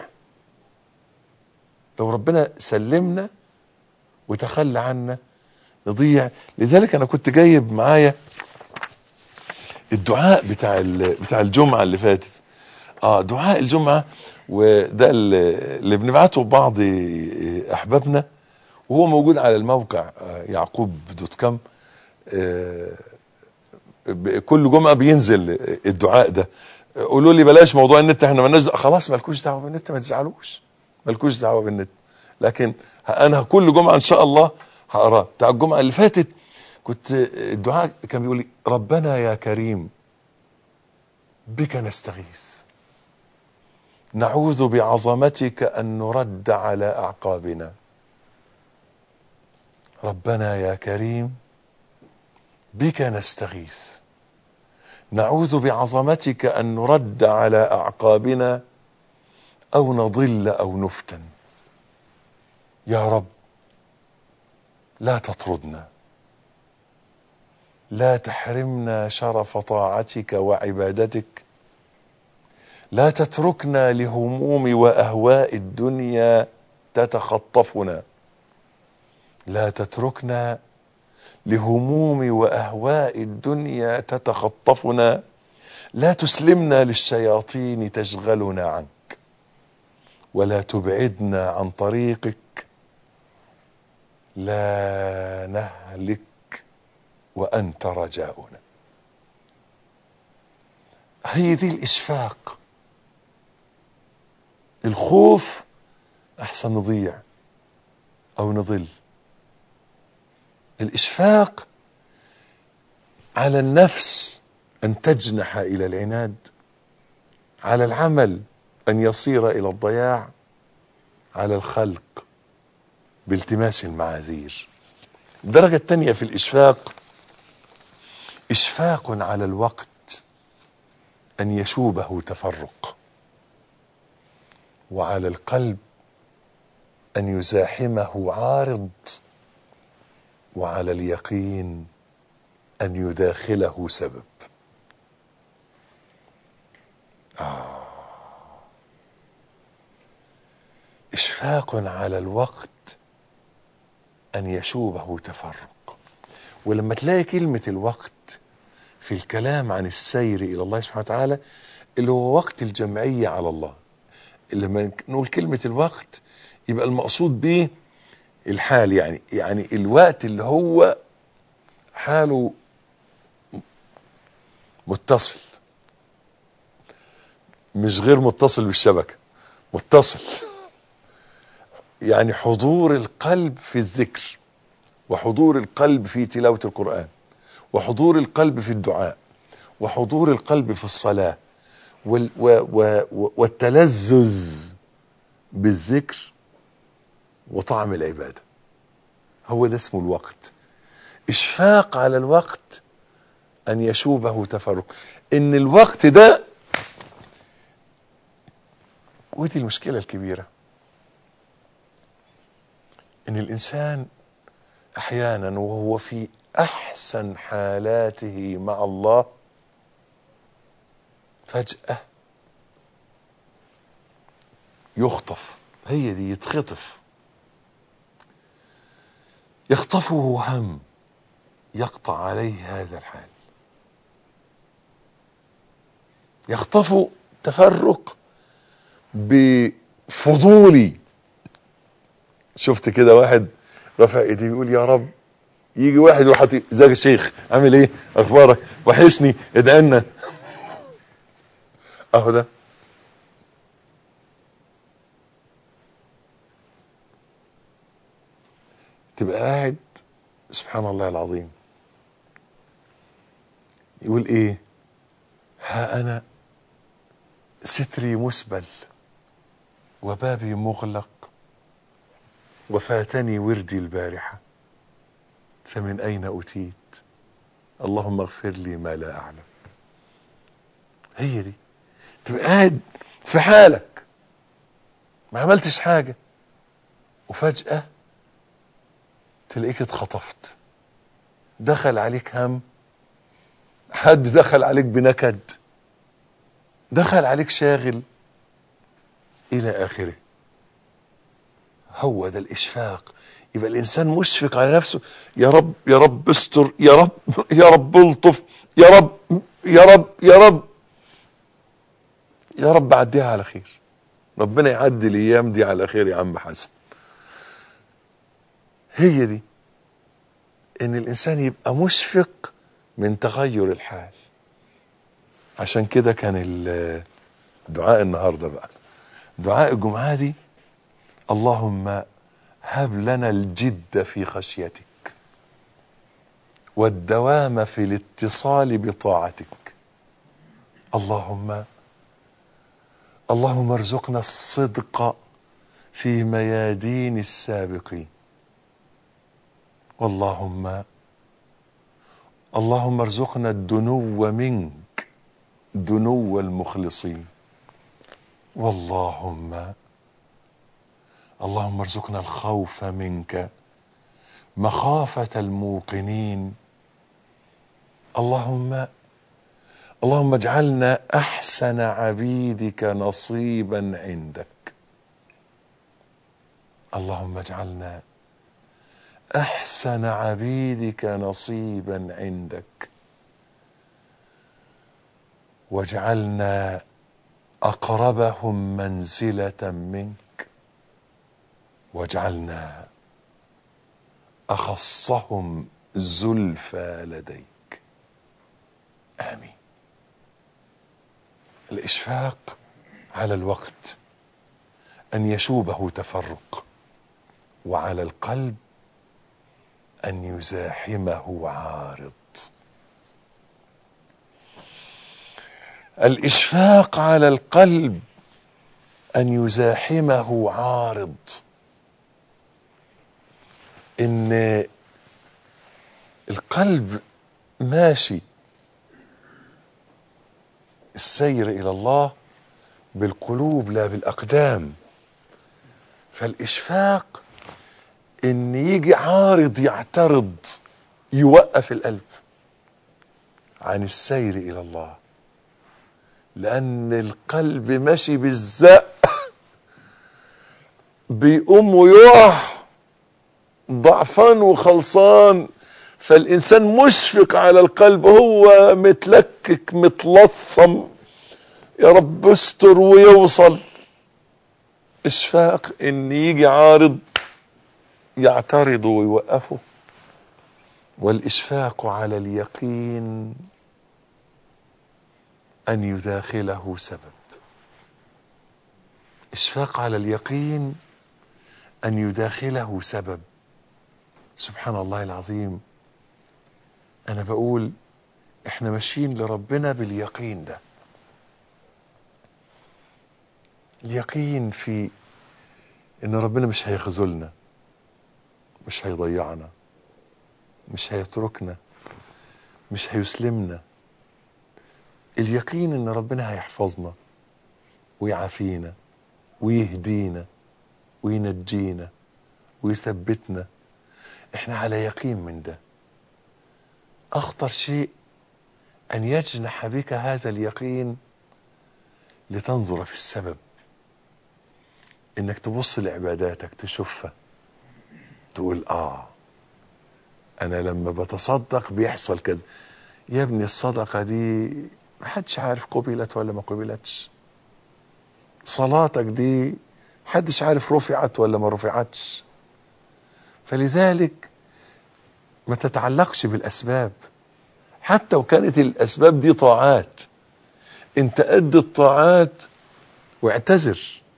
لو ربنا سلمنا وتخلى عنا نضيع. لذلك انا كنت جايب معايا الدعاء بتاع بتاع الجمعة اللي فاتت. اه دعاء الجمعة، وده اللي بنبعته بعض احبابنا، وهو موجود على الموقع يعقوب دوت كوم. آه كل جمعة بينزل الدعاء ده. قولوا لي بلاش موضوع النت، احنا مالناش خلاص، مالكوش دعوه بالنت، ما تزعلوش، مالكوش دعوه بالنت. لكن انا كل جمعه ان شاء الله هقراه. بتاع الجمعه اللي فاتت كنت الدعاء كان بيقول لي ربنا يا كريم بك نستغيث، نعوذ بعظمتك ان نرد على اعقابنا. ربنا يا كريم بك نستغيث، نعوذ بعظمتك أن نرد على أعقابنا أو نضل أو نفتن. يا رب لا تطردنا، لا تحرمنا شرف طاعتك وعبادتك، لا تتركنا لهموم وأهواء الدنيا تتخطفنا، لا تتركنا لهموم وأهواء الدنيا تتخطفنا، لا تسلمنا للشياطين تشغلنا عنك، ولا تبعدنا عن طريقك، لا نهلك وأنت رجاؤنا. هي دي الإشفاق. الخوف أحسن نضيع أو نضل. الإشفاق على النفس أن تجنح إلى العناد، على العمل أن يصير إلى الضياع، على الخلق بالتماس المعاذير. الدرجة الثانية في الإشفاق إشفاق على الوقت أن يشوبه تفرق، وعلى القلب أن يزاحمه عارض، وعلى اليقين أن يداخله سبب. آه. إشفاق على الوقت أن يشوبه تفرق. ولما تلاقي كلمة الوقت في الكلام عن السير إلى الله سبحانه وتعالى اللي هو وقت الجمعية على الله، لما نقول كلمة الوقت يبقى المقصود به الحال، يعني يعني الوقت اللي هو حاله متصل، مش غير متصل بالشبكة، متصل، يعني حضور القلب في الذكر، وحضور القلب في تلاوة القرآن، وحضور القلب في الدعاء، وحضور القلب في الصلاة، وال و و والتلذذ بالذكر وطعم العبادة. هو ده اسمه الوقت. إشفاق على الوقت أن يشوبه تفرق، إن الوقت ده، ودي المشكلة الكبيرة، إن الإنسان أحيانا وهو في أحسن حالاته مع الله فجأة يخطف، هي دي، يتخطف، يخطفه هم يقطع عليه هذا الحال، يخطفه تفرق بفضولي. شفت كده واحد رفع ايديه بيقول يا رب، يجي واحد وحطي ازيك يا شيخ، عامل ايه، اخبارك، وحشني، ادعي لنا. اهو ده تبقى قاعد سبحان الله العظيم يقول ايه، ها انا ستري مسبل وبابي مغلق وفاتني وردي البارحة فمن أين أتيت، اللهم اغفر لي ما لا أعلم. هي دي، تبقى قاعد في حالك ما عملتش حاجة وفجأة تلاقيك اتخطفت، دخل عليك هم، حد دخل عليك بنكد، دخل عليك شاغل إلى آخره. هو ده الإشفاق. يبقى الإنسان مشفق على نفسه، يا رب يا رب استر، يا رب يا رب الطف، يا رب يا رب يا رب يا رب عديها على خير، ربنا يعدي الأيام دي على خير يا عم حسن. هي دي، إن الإنسان يبقى مشفق من تغير الحال. عشان كده كان الدعاء النهاردة بقى، دعاء الجمعة دي، اللهم هب لنا الجد في خشيتك والدوام في الاتصال بطاعتك. اللهم اللهم ارزقنا الصدق في ميادين السابقين. واللهم اللهم ارزقنا الدنو منك دنو المخلصين. واللهم اللهم ارزقنا الخوف منك مخافة الموقنين. اللهم اللهم اجعلنا احسن عبيدك نصيبا عندك. اللهم اجعلنا احسن عبيدك نصيبا عندك، واجعلنا اقربهم منزلة منك، واجعلنا اخصهم زلفى لديك. آمين. الإشفاق على الوقت أن يشوبه تفرق، وعلى القلب أن يزاحمه عارض. الإشفاق على القلب أن يزاحمه عارض، إن القلب ماشي السير إلى الله بالقلوب لا بالأقدام، فالإشفاق إن يجي عارض يعترض يوقف القلب عن السير إلى الله، لأن القلب ماشي بالزق بيقوم ويقع ضعفان وخلصان، فالإنسان مشفق على القلب، هو متلكك متلصم، يا رب استر ويوصل. اشفاق ان يجي عارض يعترض ويوقفه. والإشفاق على اليقين أن يداخله سبب. إشفاق على اليقين أن يداخله سبب. سبحان الله العظيم. أنا بقول إحنا ماشيين لربنا باليقين ده، اليقين في إن ربنا مش هيخذلنا، مش هيضيعنا، مش هيتركنا، مش هيسلمنا. اليقين إن ربنا هيحفظنا ويعافينا ويهدينا وينجينا ويثبتنا. احنا على يقين من ده. اخطر شيء ان يجنح بك هذا اليقين لتنظر في السبب، انك تبص لعباداتك تشوفها تقول اه انا لما بتصدق بيحصل كده. يا ابني الصدقة دي محدش عارف قبلت ولا ما قبلتش. صلاتك دي محدش عارف رفعت ولا ما رفعتش. فلذلك ما تتعلقش بالأسباب، حتى وكانت الأسباب دي طاعات. انت قد الطاعات واعتذر.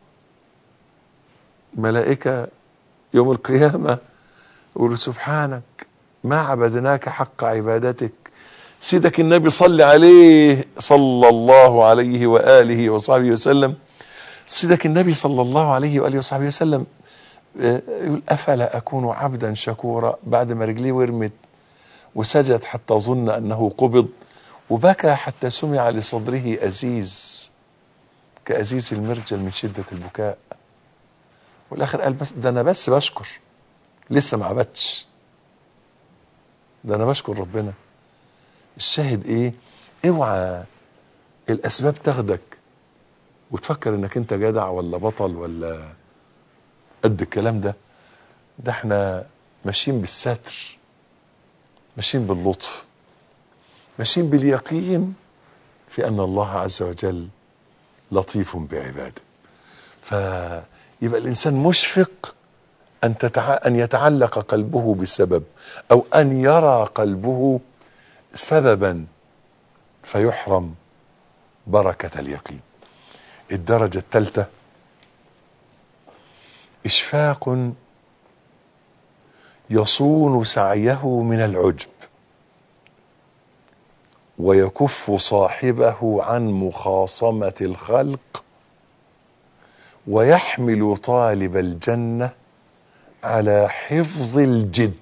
ملائكة يوم القيامة يقولوا سبحانك ما عبدناك حق عبادتك. سيدك النبي صلى عليه صلى الله عليه وآله وصحبه وسلم، سيدك النبي صلى الله عليه وآله وصحبه وسلم يقول أفلا أكون عبدا شكورا، بعد ما رجليه ورمت وسجد حتى ظن أنه قبض وبكى حتى سمع لصدره أزيز كأزيز المرجل من شدة البكاء. والآخر قال بس ده أنا بس بشكر، لسه ما عبدتش، ده أنا بشكر ربنا. الشاهد إيه؟ اوعى الأسباب تاخدك وتفكر إنك أنت جدع ولا بطل ولا قد الكلام ده. ده احنا ماشيين بالستر، ماشيين باللطف، ماشيين باليقين في أن الله عز وجل لطيف بعباده. فيبقى الإنسان مشفق أن, تتع... أن يتعلق قلبه بسبب، أو أن يرى قلبه سببا فيحرم بركة اليقين. الدرجة الثالثة إشفاق يصون سعيه من العجب ويكف صاحبه عن مخاصمة الخلق ويحمل طالب الجنة على حفظ الجد.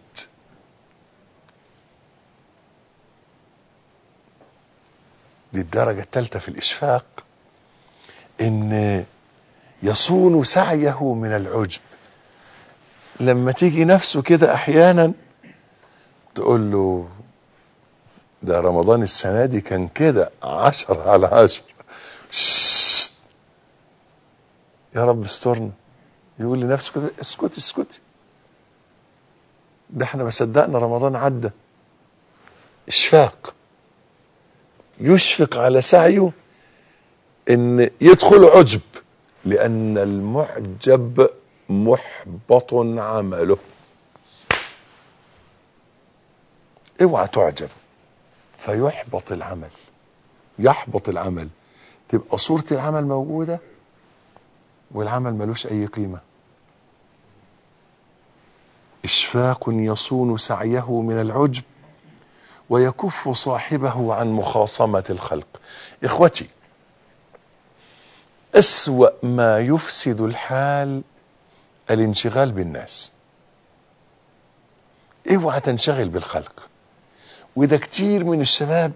دي الدرجة الثالثة في الإشفاق، إن يصون سعيه من العجب. لما تيجي نفسه كده أحيانا تقول له ده رمضان السنة دي كان كده عشر على عشر، يا رب استرنا. يقول لنفسه كده اسكتي اسكتي، ده احنا ما صدقنا رمضان عدى. اشفاق، يشفق على سعيه ان يدخل عجب، لان المعجب محبط عمله. اوعى تعجب فيحبط العمل، يحبط العمل، تبقى صورة العمل موجودة والعمل ملوش اي قيمة. اشفاق يصون سعيه من العجب ويكف صاحبه عن مخاصمة الخلق. اخوتي، اسوأ ما يفسد الحال الانشغال بالناس. اوعى تنشغل بالخلق. وده كتير من الشباب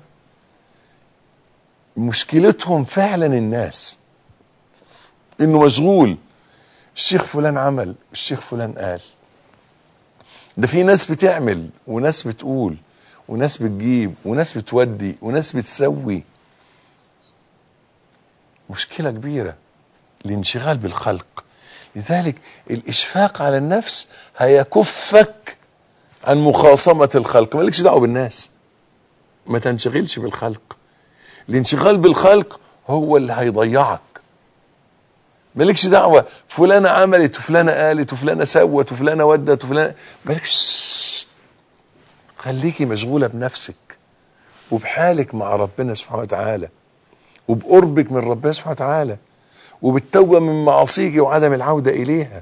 مشكلتهم فعلا الناس، انه مشغول. الشيخ فلان عمل، الشيخ فلان قال. ده في ناس بتعمل وناس بتقول وناس بتجيب وناس بتودي وناس بتسوي. مشكلة كبيرة الانشغال بالخلق. لذلك الإشفاق على النفس هيكفك عن مخاصمة الخلق. مالكش دعوة بالناس، ما تنشغلش بالخلق. الانشغال بالخلق هو اللي هيضيعك. مالكش دعوة فلانة عملت وفلانة قالت وفلانة سوت وفلانة ودت وفلانة، مالكش. خليكي مشغولة بنفسك وبحالك مع ربنا سبحانه وتعالى، وبقربك من ربنا سبحانه وتعالى، وبالتوبة من معاصيك وعدم العودة إليها.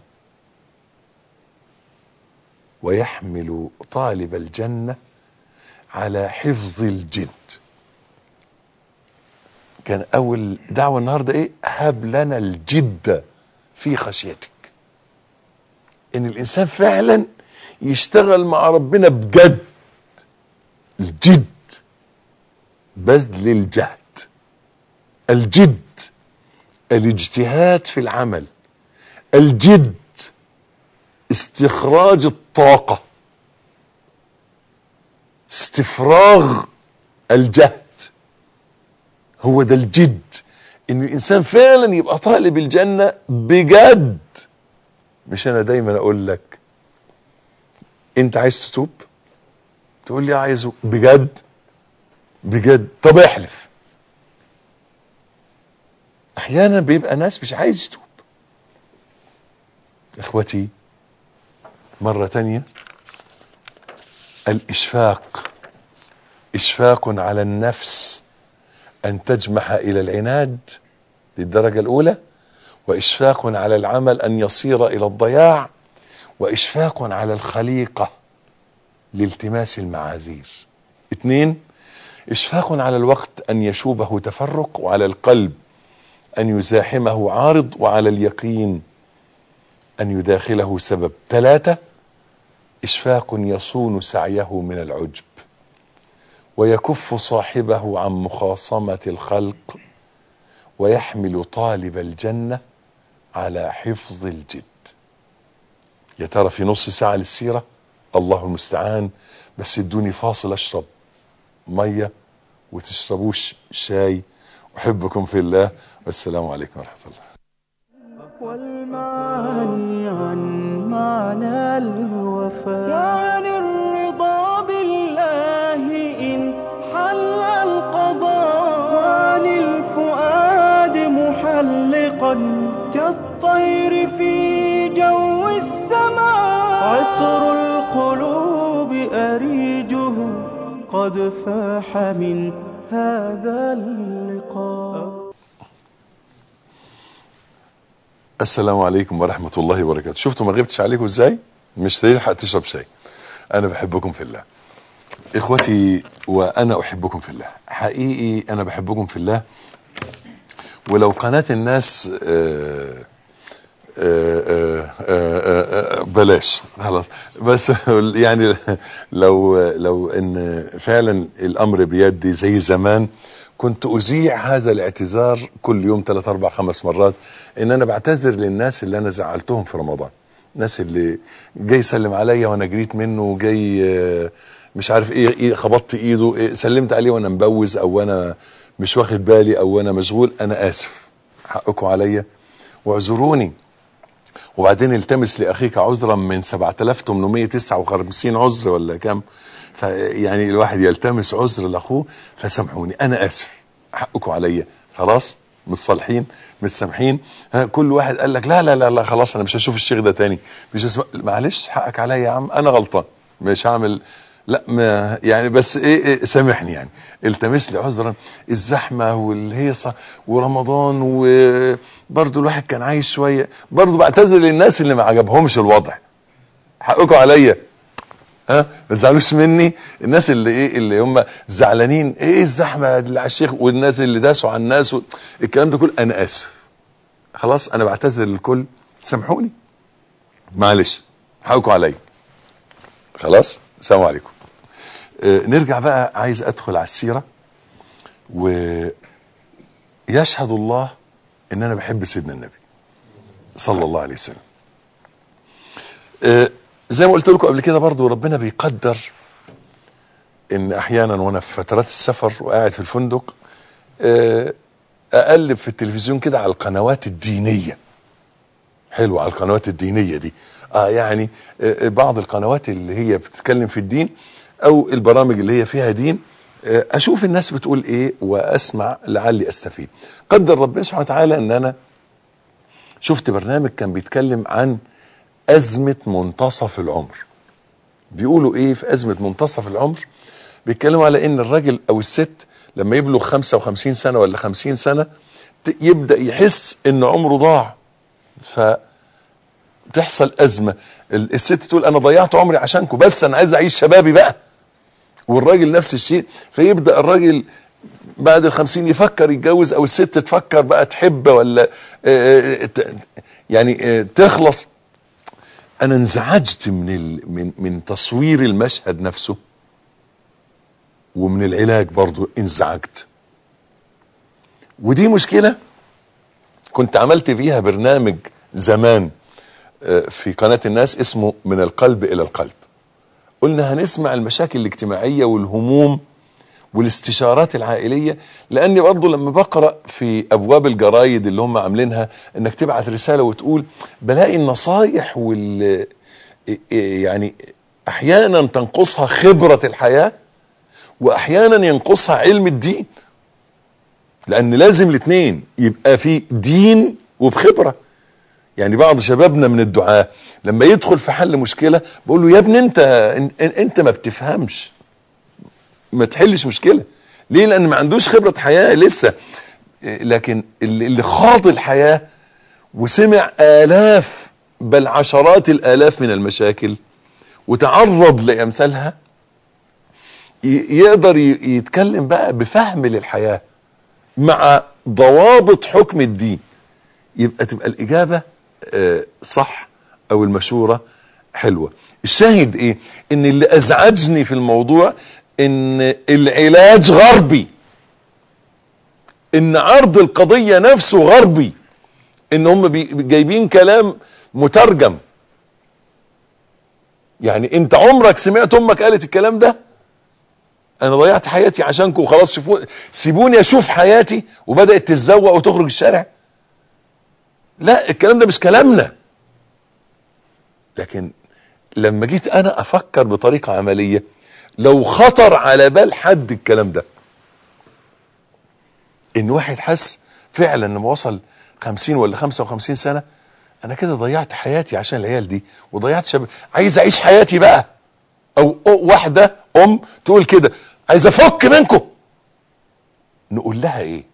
ويحمل طالب الجنة على حفظ الجد. كان أول دعوة النهاردة إيه؟ هب لنا الجد في خشيتك. إن الإنسان فعلا يشتغل مع ربنا بجد. الجد بذل الجهد، الجد الاجتهاد في العمل، الجد استخراج الطاقة، استفراغ الجهد. هو ده الجد، ان الانسان فعلا يبقى طالب الجنة بجد. مش انا دايما اقول لك انت عايز تتوب، تقول لي عايزه بجد بجد. طب احلف. احيانا بيبقى ناس مش عايز يتوب. اخوتي مرة تانية، الاشفاق اشفاق على النفس ان تجمح الى العناد للدرجة الاولى، واشفاق على العمل ان يصير الى الضياع، واشفاق على الخليقة لالتماس المعاذير. اثنين، اشفاق على الوقت ان يشوبه تفرق، وعلى القلب ان يزاحمه عارض، وعلى اليقين ان يداخله سبب. ثلاثة، اشفاق يصون سعيه من العجب ويكف صاحبه عن مخاصمة الخلق، ويحمل طالب الجنة على حفظ الجد. يا ترى في نص ساعة للسيرة؟ الله المستعان. بس ادوني فاصل اشرب مية وتشربوش شاي. احبكم في الله، والسلام عليكم ورحمة الله. والمعاني عن معنى الوفاء، وعن الرضا بالله إن حل القضاء، وعن الفؤاد محلقا كالطير في جو السماء، عطر القلوب أريجه قد فاح من هذا اللقاء. السلام عليكم ورحمة الله وبركاته. شفتوا ما غبتش عليكم ازاي؟ مش تلحق تشرب شاي. انا بحبكم في الله اخوتي، وانا احبكم في الله حقيقي. انا بحبكم في الله. ولو قناة الناس آآ آآ آآ بلاش خلاص، بس يعني لو لو ان فعلا الامر بيدي زي زمان كنت اذيع هذا الاعتذار كل يوم ثلاث اربع خمس مرات، ان انا بعتذر للناس اللي انا زعلتهم في رمضان. الناس اللي جاي يسلم عليا وانا جريت منه، وجاي مش عارف ايه, إيه خبطت ايده، إيه سلمت عليه وانا مبوز، او انا مش واخد بالي، او انا مشغول. انا اسف، حقكم عليا واعذروني. وبعدين التمس لاخيك عذرا من سبعة آلاف وثمانمائة وتسعة وخمسين عذر ولا كام. فيعني الواحد يلتمس عذر لاخوه، فسامحوني انا اسف، حقكم عليا. خلاص متصالحين متسامحين. كل واحد قال لك لا لا لا لا خلاص انا مش هشوف الشيخ ده تاني، مش هسمع. معلش حقك عليا يا عم، انا غلطان، مش هعمل لا ما يعني، بس ايه, إيه سامحني يعني، التمس لي عذرا. الزحمه والهيصه ورمضان، وبرضه الواحد كان عايش شويه. برضه بعتذر للناس اللي ما عجبهمش الوضع، حقكم عليا، ها ما تزعلوش مني. الناس اللي ايه اللي هم زعلانين ايه الزحمه اللي على الشيخ، والناس اللي داسوا على الناس والكلام ده كله، انا اسف خلاص. انا بعتذر للكل، سامحوني معلش، حقكم عليا. خلاص السلام عليكم. آه نرجع بقى. عايز ادخل على السيره، ويشهد الله ان انا بحب سيدنا النبي صلى الله عليه وسلم. آه زي ما قلت لكم قبل كده، برضو ربنا بيقدر ان احيانا وانا في فترات السفر وقاعد في الفندق اقلب في التلفزيون كده على القنوات الدينية. حلو على القنوات الدينية دي. اه يعني بعض القنوات اللي هي بتتكلم في الدين او البرامج اللي هي فيها دين، اشوف الناس بتقول ايه واسمع لعلي استفيد. قدر ربنا سبحانه وتعالى ان انا شفت برنامج كان بيتكلم عن ازمة منتصف العمر. بيقولوا ايه في ازمة منتصف العمر؟ بيتكلموا على ان الراجل او الست لما يبلغ خمسة وخمسين سنة ولا خمسين سنة يبدأ يحس ان عمره ضاع، فتحصل ازمة. الست تقول انا ضيعت عمري عشانكم، بس انا عايز اعيش شبابي بقى. والراجل نفس الشيء، فيبدأ الراجل بعد الخمسين يفكر يتجوز، او الست تفكر بقى تحب ولا يعني تخلص. انا انزعجت من ال... من من تصوير المشهد نفسه، ومن العلاج برضو انزعجت. ودي مشكلة كنت عملت فيها برنامج زمان في قناة الناس اسمه من القلب الى القلب. قلنا هنسمع المشاكل الاجتماعية والهموم والاستشارات العائلية، لاني برضو لما بقرأ في ابواب الجرايد اللي هم عاملينها انك تبعت رسالة وتقول، بلاقي النصايح وال يعني احيانا تنقصها خبرة الحياة، واحيانا ينقصها علم الدين، لان لازم الاثنين يبقى في دين وبخبرة. يعني بعض شبابنا من الدعاة لما يدخل في حل مشكلة بقول له يا ابني انت انت ما بتفهمش، ما تحلش مشكلة. ليه؟ لان ما عندوش خبرة حياة لسه. لكن اللي خاض الحياة وسمع آلاف بل عشرات الآلاف من المشاكل وتعرض لأمثالها يقدر يتكلم بقى بفهم للحياة مع ضوابط حكم الدين، يبقى تبقى الإجابة صح او المشورة حلوة. الشاهد ايه؟ ان اللي ازعجني في الموضوع ان العلاج غربي، ان عرض القضية نفسه غربي، ان هم جايبين كلام مترجم. يعني انت عمرك سمعت امك قالت الكلام ده؟ انا ضيعت حياتي عشانكم وخلاص، شوفوا سيبوني اشوف حياتي، وبدأت تتزوق وتخرج الشارع. لا، الكلام ده مش كلامنا. لكن لما جيت انا افكر بطريقة عملية، لو خطر على بال حد الكلام ده، ان واحد حس فعلا لما وصل خمسين ولا خمسة وخمسين سنة انا كده ضيعت حياتي عشان العيال دي، وضيعت شباب، عايز اعيش حياتي بقى. او واحدة ام تقول كده عايز افك منكم، نقول لها ايه؟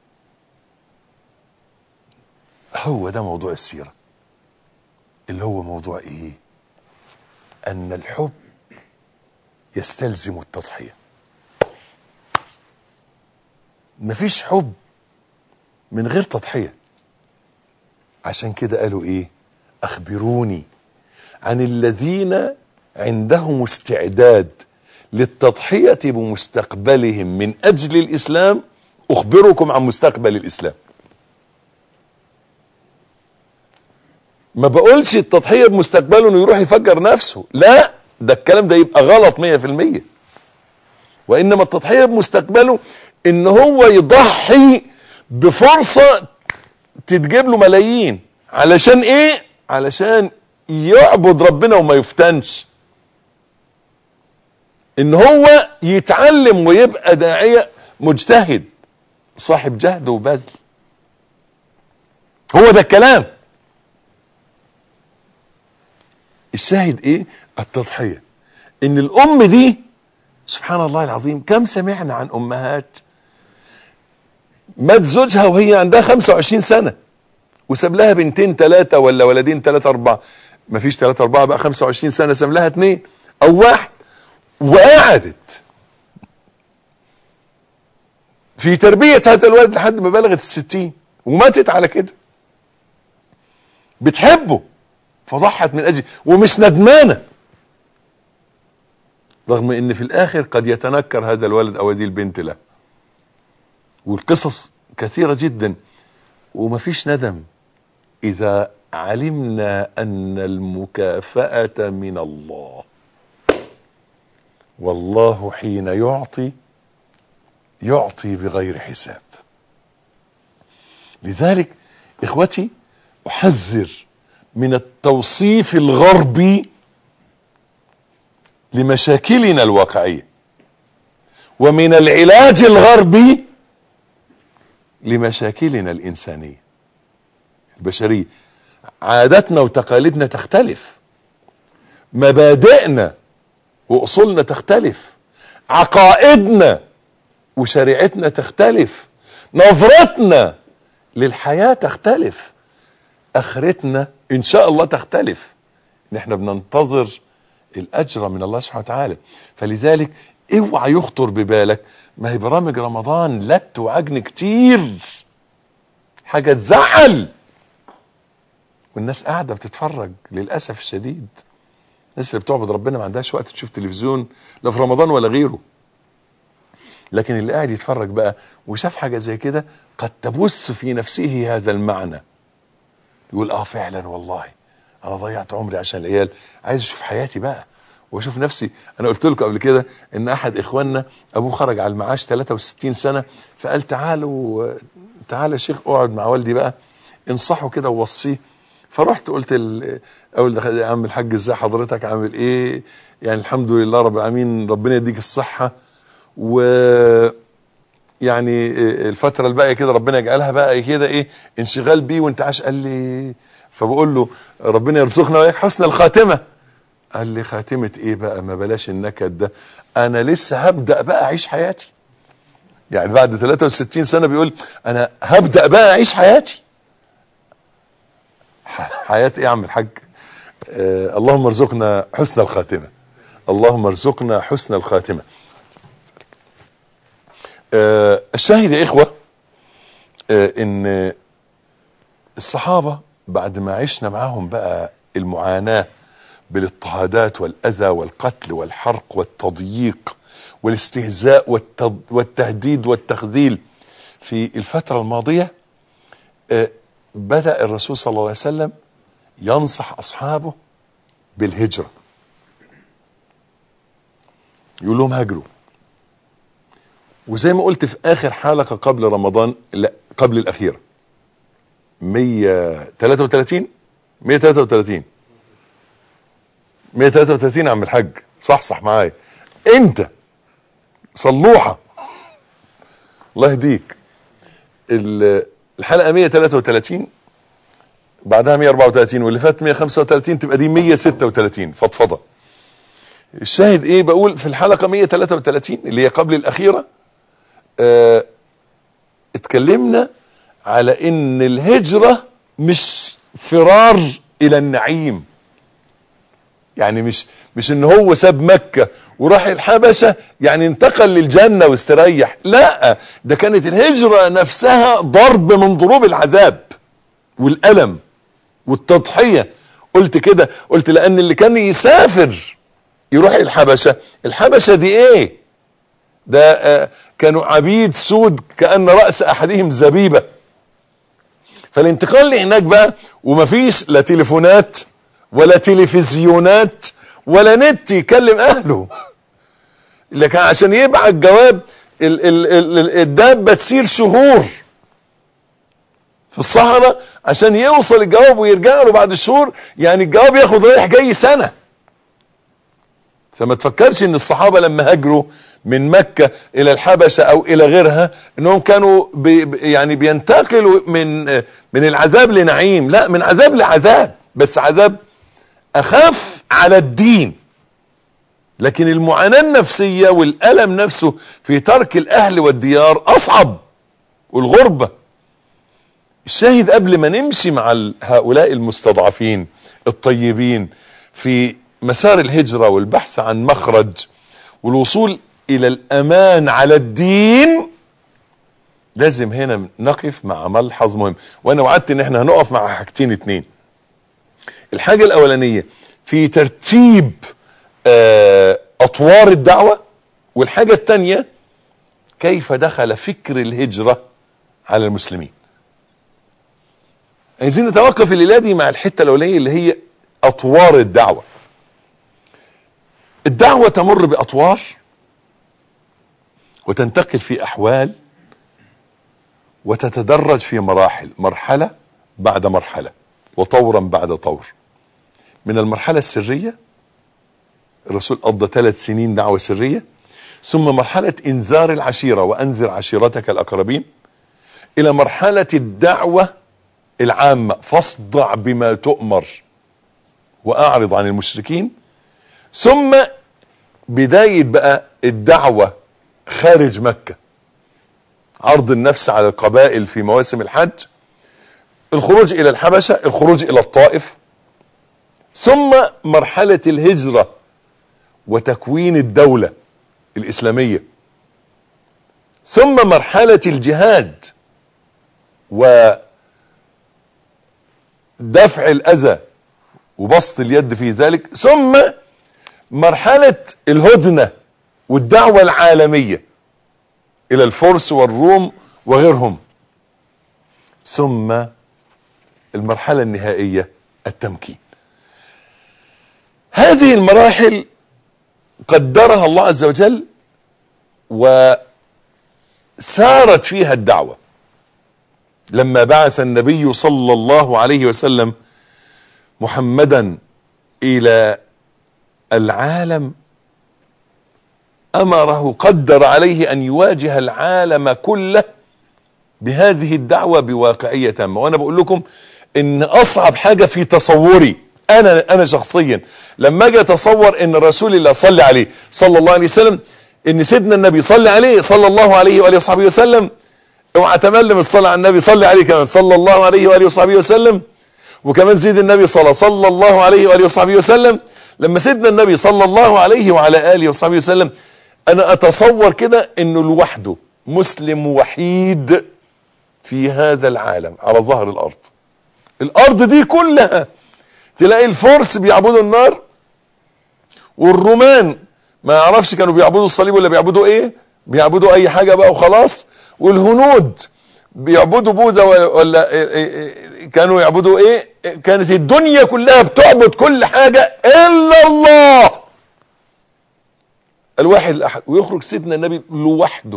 هو ده موضوع السيرة، اللي هو موضوع ايه؟ ان الحب يستلزم التضحية. مفيش حب من غير تضحية. عشان كده قالوا ايه؟ اخبروني عن الذين عندهم استعداد للتضحية بمستقبلهم من اجل الاسلام، اخبركم عن مستقبل الاسلام. ما بقولش التضحية بمستقبله انه يروح يفجر نفسه، لا، ده الكلام ده يبقى غلط مية في المية. وانما التضحية بمستقبله ان هو يضحي بفرصة تتجيب له ملايين. علشان ايه؟ علشان يعبد ربنا وما يفتنش، ان هو يتعلم ويبقى داعية مجتهد صاحب جهد وبذل. هو ده الكلام. الشاهد ايه؟ التضحية. ان الام دي سبحان الله العظيم، كم سمعنا عن امهات مات زوجها وهي عندها خمسة وعشرين سنة وساب لها بنتين ثلاثة ولا ولدين ثلاثة اربعة، مفيش ثلاثة اربعة بقى، خمسة وعشرين سنة ساب لها اثنين او واحد، وقعدت في تربية هذا الولد لحد ما بلغت الستين وماتت على كده. بتحبه فضحت من اجل، ومش ندمانة، رغم ان في الاخر قد يتنكر هذا الولد او هذه البنت له. والقصص كثيرة جدا، ومفيش ندم اذا علمنا ان المكافأة من الله. والله حين يعطي يعطي بغير حساب. لذلك اخوتي احذر من التوصيف الغربي لمشاكلنا الواقعية، ومن العلاج الغربي لمشاكلنا الإنسانية البشرية. عاداتنا وتقاليدنا تختلف، مبادئنا وأصولنا تختلف، عقائدنا وشريعتنا تختلف، نظرتنا للحياة تختلف، آخرتنا إن شاء الله تختلف. نحن بننتظر الأجر من الله سبحانه وتعالى. فلذلك اوعى يخطر ببالك ما هي برامج رمضان لت وعجن كتير، حاجة تزعل، والناس قاعدة بتتفرج للأسف الشديد. الناس اللي بتعبد ربنا ما عندهاش وقت تشوف تلفزيون لا في رمضان ولا غيره، لكن اللي قاعد يتفرج بقى وشاف حاجة زي كده قد تبث في نفسه هذا المعنى، يقول اه فعلا والله انا ضيعت عمري عشان العيال، عايز اشوف حياتي بقى واشوف نفسي. انا قلت لكم قبل كده ان احد اخواننا ابوه خرج على المعاش ثلاثة وستين سنة، فقال تعالوا تعالى يا شيخ اقعد مع والدي بقى انصحه كده ووصيه. فرحت قلت اول دخل يا عم الحاج ازاي حضرتك عامل ايه؟ يعني الحمد لله رب العالمين، ربنا يديك الصحة، و يعني الفترة الباقية كده ربنا يجعلها بقى كده ايه انشغال بيه وانت عاش. قال لي، فبقول له ربنا يرزقنا وياك حسن الخاتمة. قال لي خاتمة ايه بقى؟ ما بلاش النكد ده، انا لسه هبدأ بقى اعيش حياتي. يعني بعد ثلاثة وستين سنة بيقول انا هبدأ بقى اعيش حياتي. حياة ايه يا عم الحاج؟ آه اللهم ارزقنا حسن الخاتمة، اللهم ارزقنا حسن الخاتمة. آه الشاهد يا اخوة آه ان الصحابة بعد ما عشنا معاهم بقى المعاناة بالاضطهادات والأذى والقتل والحرق والتضييق والاستهزاء والتهديد والتخذيل في الفترة الماضية، آه بدأ الرسول صلى الله عليه وسلم ينصح أصحابه بالهجرة، يقول لهم هاجروا. وزي ما قلت في آخر حلقة قبل رمضان، لا قبل الأخيرة، مية وثلاثة وثلاثين مية وثلاثة وثلاثين مية وثلاثة وثلاثين عم الحاج، صح صح معايا انت صلوحة الله يهديك. الحلقة مية وثلاثة وثلاثين، بعدها مية واربعة وثلاثين، واللي فات مية وخمسة وثلاثين، تبقى دي مية وستة وثلاثين فضفضة. الشاهد ايه؟ بقول في الحلقة مية وثلاثة وثلاثين اللي هي قبل الأخيرة اه اتكلمنا على ان الهجرة مش فرار الى النعيم، يعني مش مش ان هو ساب مكة وراح الحبشة يعني انتقل للجنة واستريح، لا، ده كانت الهجرة نفسها ضرب من ضروب العذاب والألم والتضحية. قلت كده، قلت لان اللي كان يسافر يروح الحبشة، الحبشة دي ايه؟ ده آه كانوا عبيد سود كأن رأس احدهم زبيبة. فالانتقال لهناك بقى ومفيش لا تليفونات ولا تلفزيونات ولا نت يكلم اهله، لكن عشان يبعت جواب الدابة تسير شهور في الصحراء عشان يوصل الجواب ويرجع له بعد الشهور، يعني الجواب ياخد رايح جاي سنة. فما تفكرش ان الصحابة لما هاجروا من مكة الى الحبشة او الى غيرها انهم كانوا بي يعني بينتقلوا من من العذاب لنعيم، لا، من عذاب لعذاب، بس عذاب اخف على الدين. لكن المعاناة النفسية والألم نفسه في ترك الاهل والديار اصعب، والغربة. الشاهد قبل ما نمشي مع هؤلاء المستضعفين الطيبين في مسار الهجرة والبحث عن مخرج والوصول الى الامان على الدين، لازم هنا نقف مع ملحظ مهم. وانا وعدت ان احنا هنقف مع حاجتين اتنين. الحاجة الاولانية في ترتيب اطوار الدعوة، والحاجة التانية كيف دخل فكر الهجرة على المسلمين. عايزين نتوقف الليلة دي مع الحتة الاولانية اللي هي اطوار الدعوة. الدعوة تمر باطوار وتنتقل في احوال وتتدرج في مراحل، مرحلة بعد مرحلة. وطورا بعد طور. من المرحلة السرية الرسول قضى ثلاث سنين دعوة سرية، ثم مرحلة انذار العشيرة وانذر عشيرتك الاقربين، الى مرحلة الدعوة العامة فاصدع بما تؤمر واعرض عن المشركين، ثم بداية بقى الدعوة خارج مكة، عرض النفس على القبائل في مواسم الحج، الخروج الى الحبشة، الخروج الى الطائف، ثم مرحلة الهجرة وتكوين الدولة الإسلامية، ثم مرحلة الجهاد ودفع الأذى وبسط اليد في ذلك، ثم مرحلة الهدنة والدعوة العالمية إلى الفرس والروم وغيرهم، ثم المرحلة النهائية التمكين. هذه المراحل قدرها الله عز وجل وسارت فيها الدعوة. لما بعث النبي صلى الله عليه وسلم محمدا إلى العالم أمره، قدر عليه أن يواجه العالم كله بهذه الدعوة بواقعية تامة. وأنا بقول لكم إن أصعب حاجة في تصوري أنا أنا شخصيا لما أجي أتصور إن رسول الله صلى عليه صلى الله عليه وسلم، إن سيدنا النبي صلى عليه صلى الله عليه وآله وصحبه وسلم، اوعى تملم الصلاة على النبي، صلى عليه كمان صلى الله عليه وآله وصحبه وسلم، وكمان زيد النبي صلى صلى الله عليه وآله وصحبه وسلم. لما سيدنا النبي صلى الله عليه وعلى آله وصحبه وسلم، أنا أتصور كده إنه لوحده مسلم وحيد في هذا العالم على ظهر الأرض. الأرض دي كلها تلاقي الفرس بيعبدوا النار، والرومان ما يعرفش كانوا بيعبدوا الصليب ولا بيعبدوا ايه، بيعبدوا اي حاجة بقى وخلاص، والهنود بيعبدوا بوذا ولا كانوا يعبدوا ايه. كانت الدنيا كلها بتعبد كل حاجة الا الله الواحد الاحد. ويخرج سيدنا النبي لوحده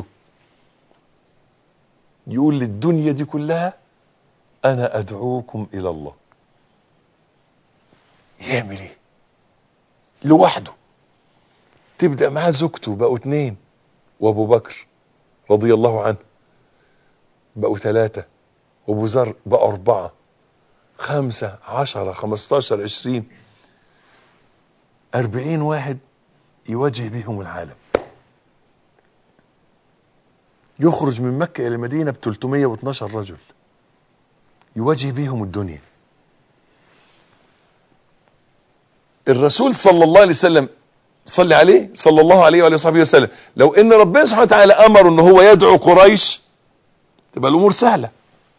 يقول للدنيا دي كلها انا ادعوكم الى الله. يعمل ايه لوحده؟ تبدأ معاه زوجته بقوا اتنين، وابو بكر رضي الله عنه بقوا ثلاثة، وابو ذر بقوا اربعة، خمسة، عشرة، خمستاشر، عشرين، اربعين واحد يواجه بهم العالم. يخرج من مكة الى المدينة ب ثلاثمائة واثناشر رجل يواجه بهم الدنيا. الرسول صلى الله عليه وسلم صلى عليه صلى الله عليه وآله وصحبه وسلم، لو ان ربنا سبحانه وتعالى امر ان هو يدعو قريش تبقى الامور سهلة،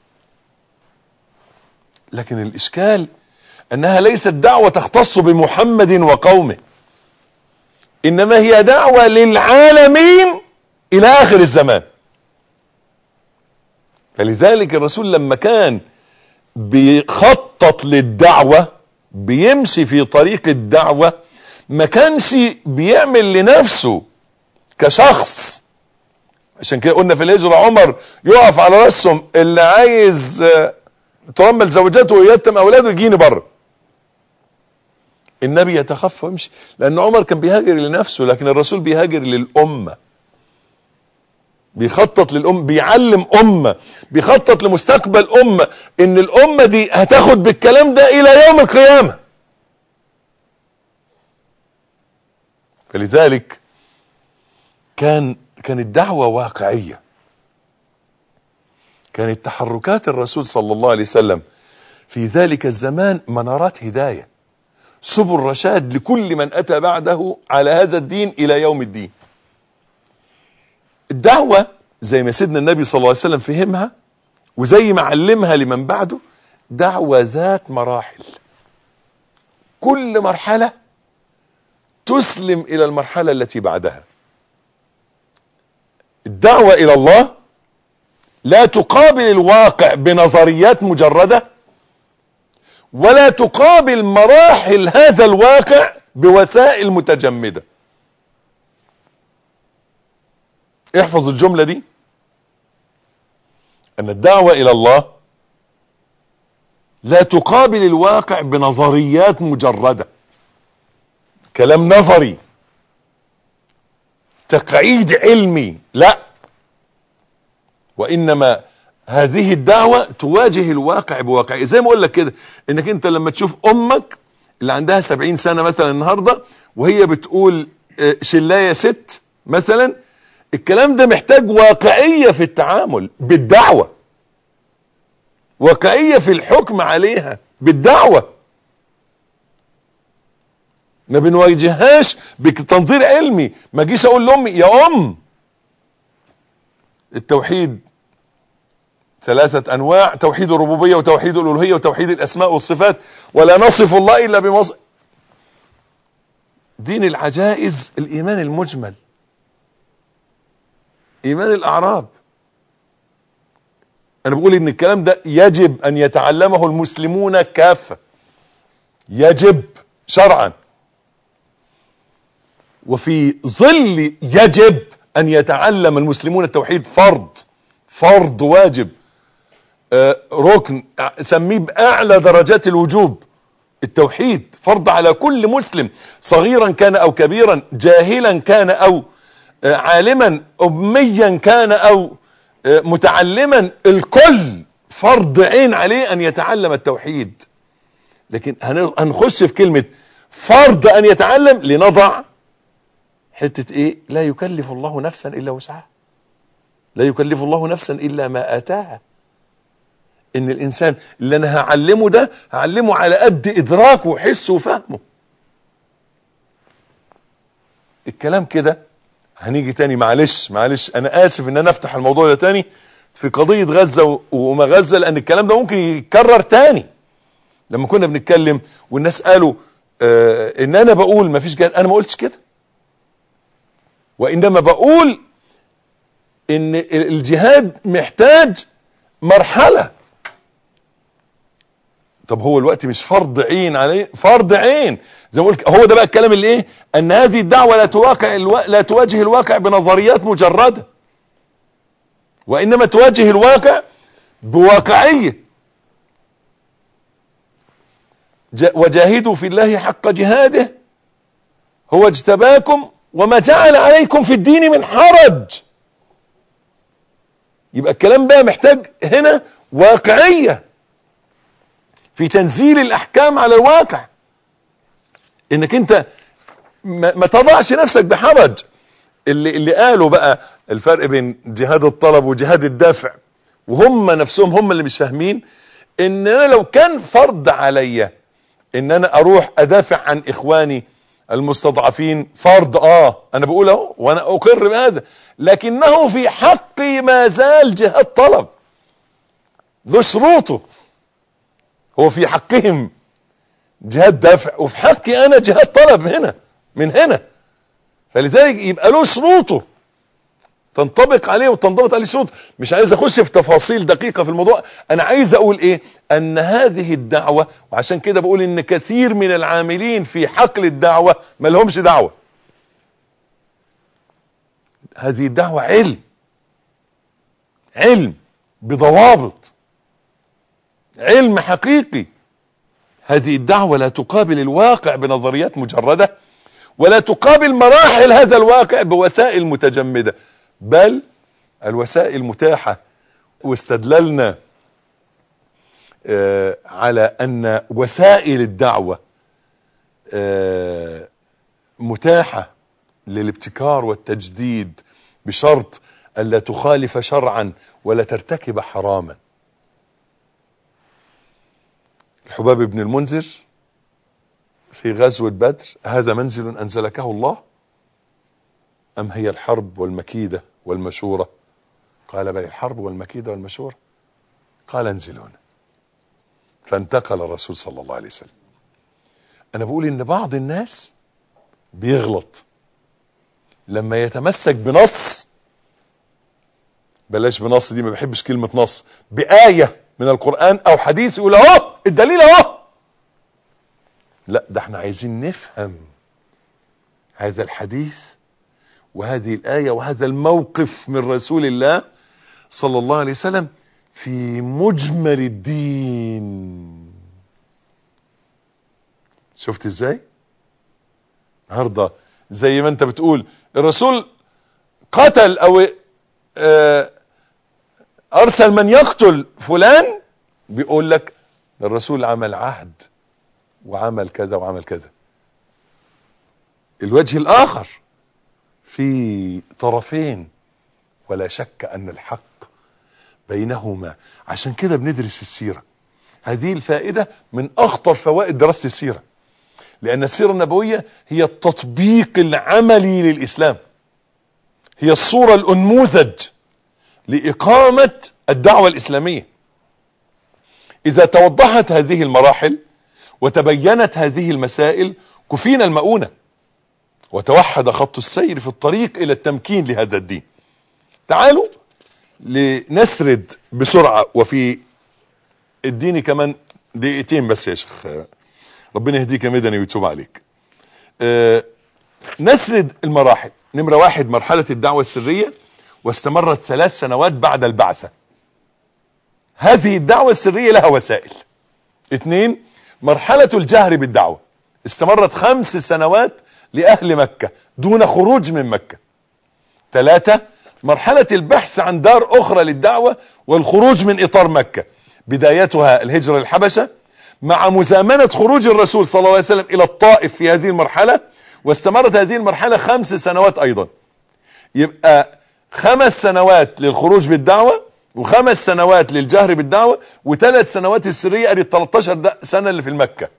لكن الاشكال انها ليست دعوة تختص بمحمد وقومه، انما هي دعوة للعالمين الى اخر الزمان. فلذلك الرسول لما كان بيخطط للدعوة، بيمشي في طريق الدعوة، ما كانش بيعمل لنفسه كشخص. عشان كده قلنا في الهجرة عمر يقف على رأسهم اللي عايز ترمل زوجته ويتم اولاده يجيني بره. النبي يتخفى ويمشي، لان عمر كان بيهاجر لنفسه، لكن الرسول بيهاجر للأمة، بيخطط للأمة، بيعلم أمة، بيخطط لمستقبل أمة، ان الأمة دي هتاخد بالكلام ده الى يوم القيامة. فلذلك كان كانت دعوة واقعية. كانت تحركات الرسول صلى الله عليه وسلم في ذلك الزمان منارات هداية، سبل رشاد لكل من أتى بعده على هذا الدين إلى يوم الدين. الدعوة زي ما سيدنا النبي صلى الله عليه وسلم فهمها وزي ما علمها لمن بعده، دعوة ذات مراحل، كل مرحلة تسلم إلى المرحلة التي بعدها. الدعوة إلى الله لا تقابل الواقع بنظريات مجردة، ولا تقابل مراحل هذا الواقع بوسائل متجمدة. احفظ الجملة دي، أن الدعوة إلى الله لا تقابل الواقع بنظريات مجردة، كلام نظري تقعيد علمي، لا، وإنما هذه الدعوة تواجه الواقع بواقع. زي ما اقول لك كده، انك انت لما تشوف امك اللي عندها سبعين سنة مثلا النهاردة وهي بتقول شلاية ست مثلا، الكلام ده محتاج واقعية في التعامل بالدعوة، واقعية في الحكم عليها بالدعوة. ما بنواجههاش بتنظير علمي. ما جيش اقول لامي يا ام التوحيد ثلاثة انواع، توحيد الربوبية وتوحيد الالوهية وتوحيد الاسماء والصفات، ولا نصف الله الا بمص. دين العجائز الايمان المجمل، ايمان الاعراب. انا بقول ان الكلام ده يجب ان يتعلمه المسلمون كافة، يجب شرعا، وفي ظل يجب ان يتعلم المسلمون التوحيد فرض، فرض واجب، آه ركن، سميه باعلى درجات الوجوب. التوحيد فرض على كل مسلم، صغيرا كان او كبيرا، جاهلا كان او آه عالما، اميا كان او آه متعلما، الكل فرض عين عليه ان يتعلم التوحيد. لكن هنخش في كلمة فرض ان يتعلم لنضع حتة ايه؟ لا يكلف الله نفسا الا وسعها، لا يكلف الله نفسا الا ما اتاها. ان الانسان اللي انا هعلمه ده هعلمه على قد ادراكه وحسه وفهمه. الكلام كده هنيجي تاني، معلش معلش انا اسف ان انا افتح الموضوع ده تاني في قضية غزة وما غزة، لان الكلام ده ممكن يتكرر تاني. لما كنا بنتكلم والناس قالوا آه ان انا بقول ما فيش جهاد، انا ما قلتش كده، وانما بقول ان الجهاد محتاج مرحلة. طب هو الوقت مش فرض عين عليه؟ فرض عين زي ما قلت. هو ده بقى الكلام اللي ايه؟ ان هذه الدعوة لا تواقع الو... لا تواجه الواقع بنظريات مجردة، وانما تواجه الواقع بواقعية. ج... وجاهدوا في الله حق جهاده هو اجتباكم وما جعل عليكم في الدين من حرج. يبقى الكلام بقى محتاج هنا واقعية في تنزيل الاحكام على الواقع، انك انت ما, ما تضعش نفسك بحرج. اللي, اللي قالوا بقى الفرق بين جهاد الطلب وجهاد الدافع، وهم نفسهم هم اللي مش فاهمين ان انا لو كان فرض عليا ان انا اروح ادافع عن اخواني المستضعفين، فرض اه انا بقول اهو وانا اقر بهذا، لكنه في حقي ما زال جهاد طلب، له شروطه. هو في حقهم جهاد دافع، وفي حقي انا جهاد طلب هنا من هنا. فلذلك يبقى له شروطه تنطبق عليه وتنضبط عليه شروط. مش عايز اخش في تفاصيل دقيقة في الموضوع، انا عايز اقول ايه؟ ان هذه الدعوة، وعشان كده بقول ان كثير من العاملين في حقل الدعوة ما لهمش دعوة. هذه الدعوة علم، علم بضوابط، علم حقيقي. هذه الدعوة لا تقابل الواقع بنظريات مجردة، ولا تقابل مراحل هذا الواقع بوسائل متجمدة، بل الوسائل متاحة. واستدللنا آه على ان وسائل الدعوة آه متاحة للابتكار والتجديد بشرط ألا تخالف شرعا ولا ترتكب حراما. الحباب بن المنذر في غزوة بدر: هذا منزل أنزلكه الله أم هي الحرب والمكيدة والمشورة؟ قال: بل الحرب والمكيدة والمشورة. قال: انزلون. فانتقل الرسول صلى الله عليه وسلم. أنا بقول إن بعض الناس بيغلط لما يتمسك بنص، بلاش بنص دي، ما بحبش كلمة نص، بآية من القرآن أو حديث، يقول اهو الدليل اهو. لا، ده احنا عايزين نفهم هذا الحديث وهذه الآية وهذا الموقف من رسول الله صلى الله عليه وسلم في مجمل الدين. شفت ازاي؟ النهارده زي ما انت بتقول الرسول قتل او اه ارسل من يقتل فلان، بيقول لك الرسول عمل عهد وعمل كذا وعمل كذا. الوجه الاخر في طرفين، ولا شك ان الحق بينهما. عشان كده بندرس السيرة. هذه الفائدة من اخطر فوائد دراسة السيرة، لان السيرة النبوية هي التطبيق العملي للاسلام، هي الصورة الانموذج لاقامة الدعوة الاسلامية. اذا توضحت هذه المراحل وتبينت هذه المسائل كفينا المؤونة، وتوحد خط السير في الطريق الى التمكين لهذا الدين. تعالوا لنسرد بسرعة، وفي اديني كمان دقيقتين بس يا شيخ، ربنا يهديك يا مدني ويتوب عليك. أه نسرد المراحل. نمرة واحد، مرحلة الدعوة السرية، واستمرت ثلاث سنوات بعد البعثة. هذه الدعوة السرية لها وسائل. اثنين، مرحلة الجهر بالدعوة، استمرت خمس سنوات لأهل مكة دون خروج من مكة. ثلاثة، مرحلة البحث عن دار أخرى للدعوة والخروج من إطار مكة، بدايتها الهجرة للحبشة، مع مزامنة خروج الرسول صلى الله عليه وسلم إلى الطائف في هذه المرحلة، واستمرت هذه المرحلة خمس سنوات أيضا. يبقى خمس سنوات للخروج بالدعوة، وخمس سنوات للجهر بالدعوة، وثلاث سنوات السرية، ادي ثلاثة عشر سنة اللي في المكة.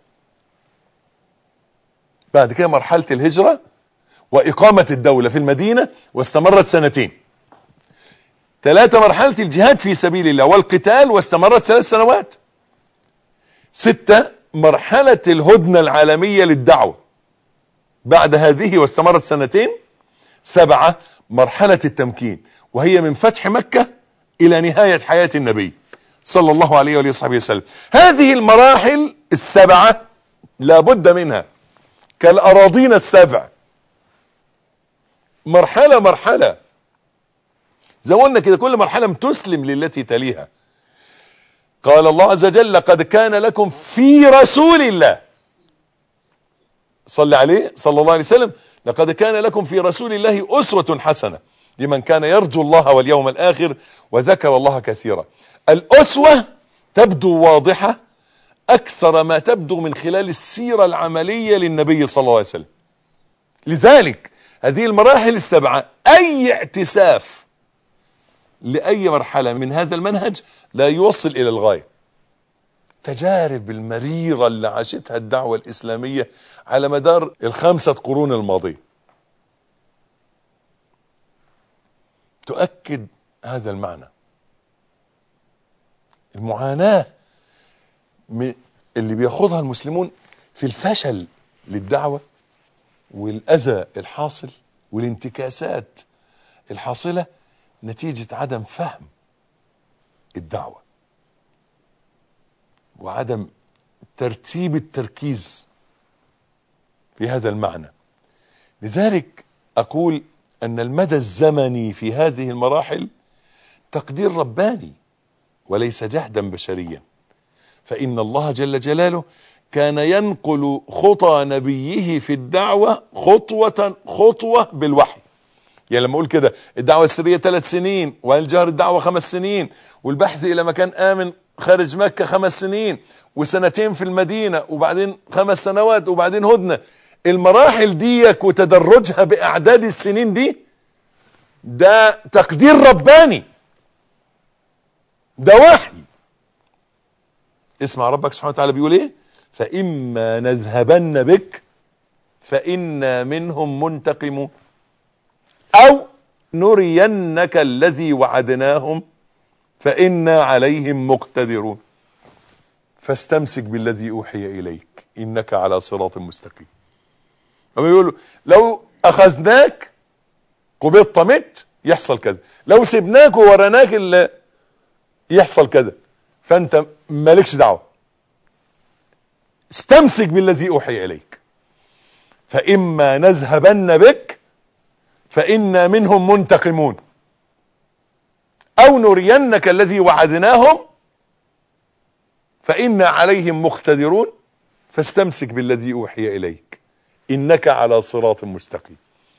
بعد كده مرحلة الهجرة وإقامة الدولة في المدينة، واستمرت سنتين. ثلاثة، مرحلة الجهاد في سبيل الله والقتال، واستمرت ثلاث سنوات. ستة، مرحلة الهدنة العالمية للدعوة بعد هذه، واستمرت سنتين. سبعة، مرحلة التمكين، وهي من فتح مكة إلى نهاية حياة النبي صلى الله عليه وآله وصحبه وسلم. هذه المراحل السبعة لا بد منها، كالأراضين السبع، مرحلة مرحلة، زي ما قلنا كده، كل مرحلة تسلم للتي تليها. قال الله عز وجل: لقد كان لكم في رسول الله، صلى عليه صلى الله عليه وسلم، لقد كان لكم في رسول الله أسوة حسنة لمن كان يرجو الله واليوم الآخر وذكر الله كثيرا. الأسوة تبدو واضحة أكثر ما تبدو من خلال السيرة العملية للنبي صلى الله عليه وسلم. لذلك هذه المراحل السبعة أي اعتساف لأي مرحلة من هذا المنهج لا يوصل إلى الغاية. تجارب المريرة اللي عاشتها الدعوة الإسلامية على مدار الخمسة قرون الماضية تؤكد هذا المعنى. المعاناة اللي بياخدها المسلمون في الفشل للدعوة، والأذى الحاصل، والانتكاسات الحاصلة نتيجة عدم فهم الدعوة، وعدم ترتيب التركيز في هذا المعنى. لذلك أقول أن المدى الزمني في هذه المراحل تقدير رباني وليس جهدا بشريا، فإن الله جل جلاله كان ينقل خطى نبيه في الدعوة خطوة خطوة بالوحي. يعني لما أقول كده الدعوة السرية ثلاث سنين، والجهر الدعوة خمس سنين، والبحث إلى مكان آمن خارج مكة خمس سنين، وسنتين في المدينة، وبعدين خمس سنوات، وبعدين هدنة. المراحل ديك وتدرجها بأعداد السنين دي، ده تقدير رباني، ده وحي. اسمع ربك سبحانه وتعالى بيقول ايه: فإما نذهبن بك فإنا منهم منتقمون أو نرينك الذي وعدناهم فإنا عليهم مقتدرون فاستمسك بالذي أوحي إليك إنك على صراط مستقيم. هم يقولوا لو أخذناك قبضت مت يحصل كذا، لو سبناك وورناك اللي يحصل كذا، فأنت مالكش دعوة. استمسك بالذي أوحي إليك. فإما نذهبن بك فإنا منهم منتقمون أو نرينك الذي وعدناهم فإنا عليهم مقتدرون فاستمسك بالذي أوحي إليك إنك على صراط مستقيم.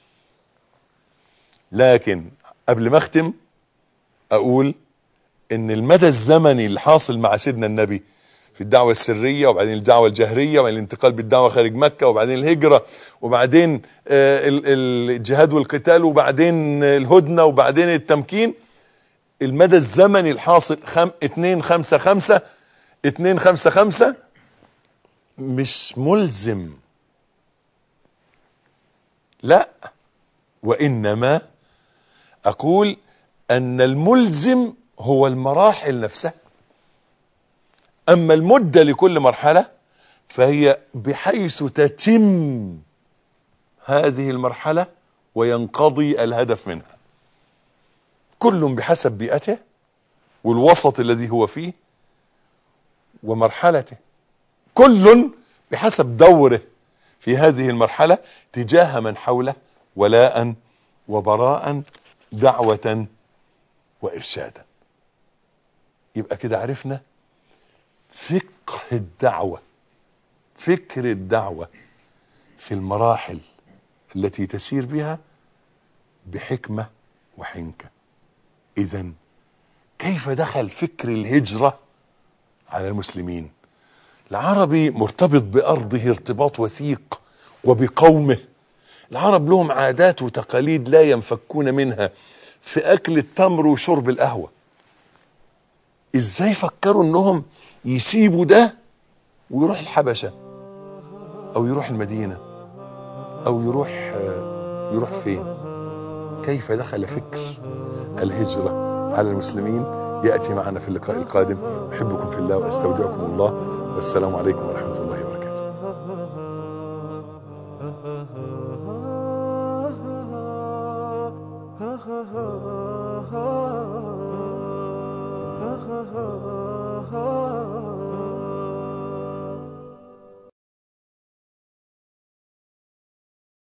لكن قبل ما أختم أقول إن المدى الزمني اللي حاصل مع سيدنا النبي في الدعوة السرية، وبعدين الدعوة الجهرية، وبعدين الانتقال بالدعوة خارج مكة، وبعدين الهجرة، وبعدين الجهاد والقتال، وبعدين الهدنة، وبعدين التمكين. المدى الزمني الحاصل خم... اتنين خمسة خمسة اتنين خمسة خمسة مش ملزم، لا، وإنما أقول أن الملزم هو المراحل نفسها. أما المدة لكل مرحلة فهي بحيث تتم هذه المرحلة وينقضي الهدف منها، كل بحسب بيئته والوسط الذي هو فيه ومرحلته، كل بحسب دوره في هذه المرحلة تجاه من حوله، ولاء وبراء، دعوة وإرشادا. يبقى كده عرفنا فقه الدعوة، فكر الدعوة في المراحل التي تسير بها بحكمة وحنكة. إذن كيف دخل فكر الهجرة على المسلمين؟ العربي مرتبط بأرضه ارتباط وثيق وبقومه. العرب لهم عادات وتقاليد لا ينفكون منها، في أكل التمر وشرب القهوة. إزاي فكروا أنهم يسيبوا ده ويروح الحبشة أو يروح المدينة أو يروح يروح فين؟ كيف دخل فكر الهجرة على المسلمين؟ يأتي معنا في اللقاء القادم. أحبكم في الله وأستودعكم الله، والسلام عليكم ورحمة الله وبركاته. ha ha ha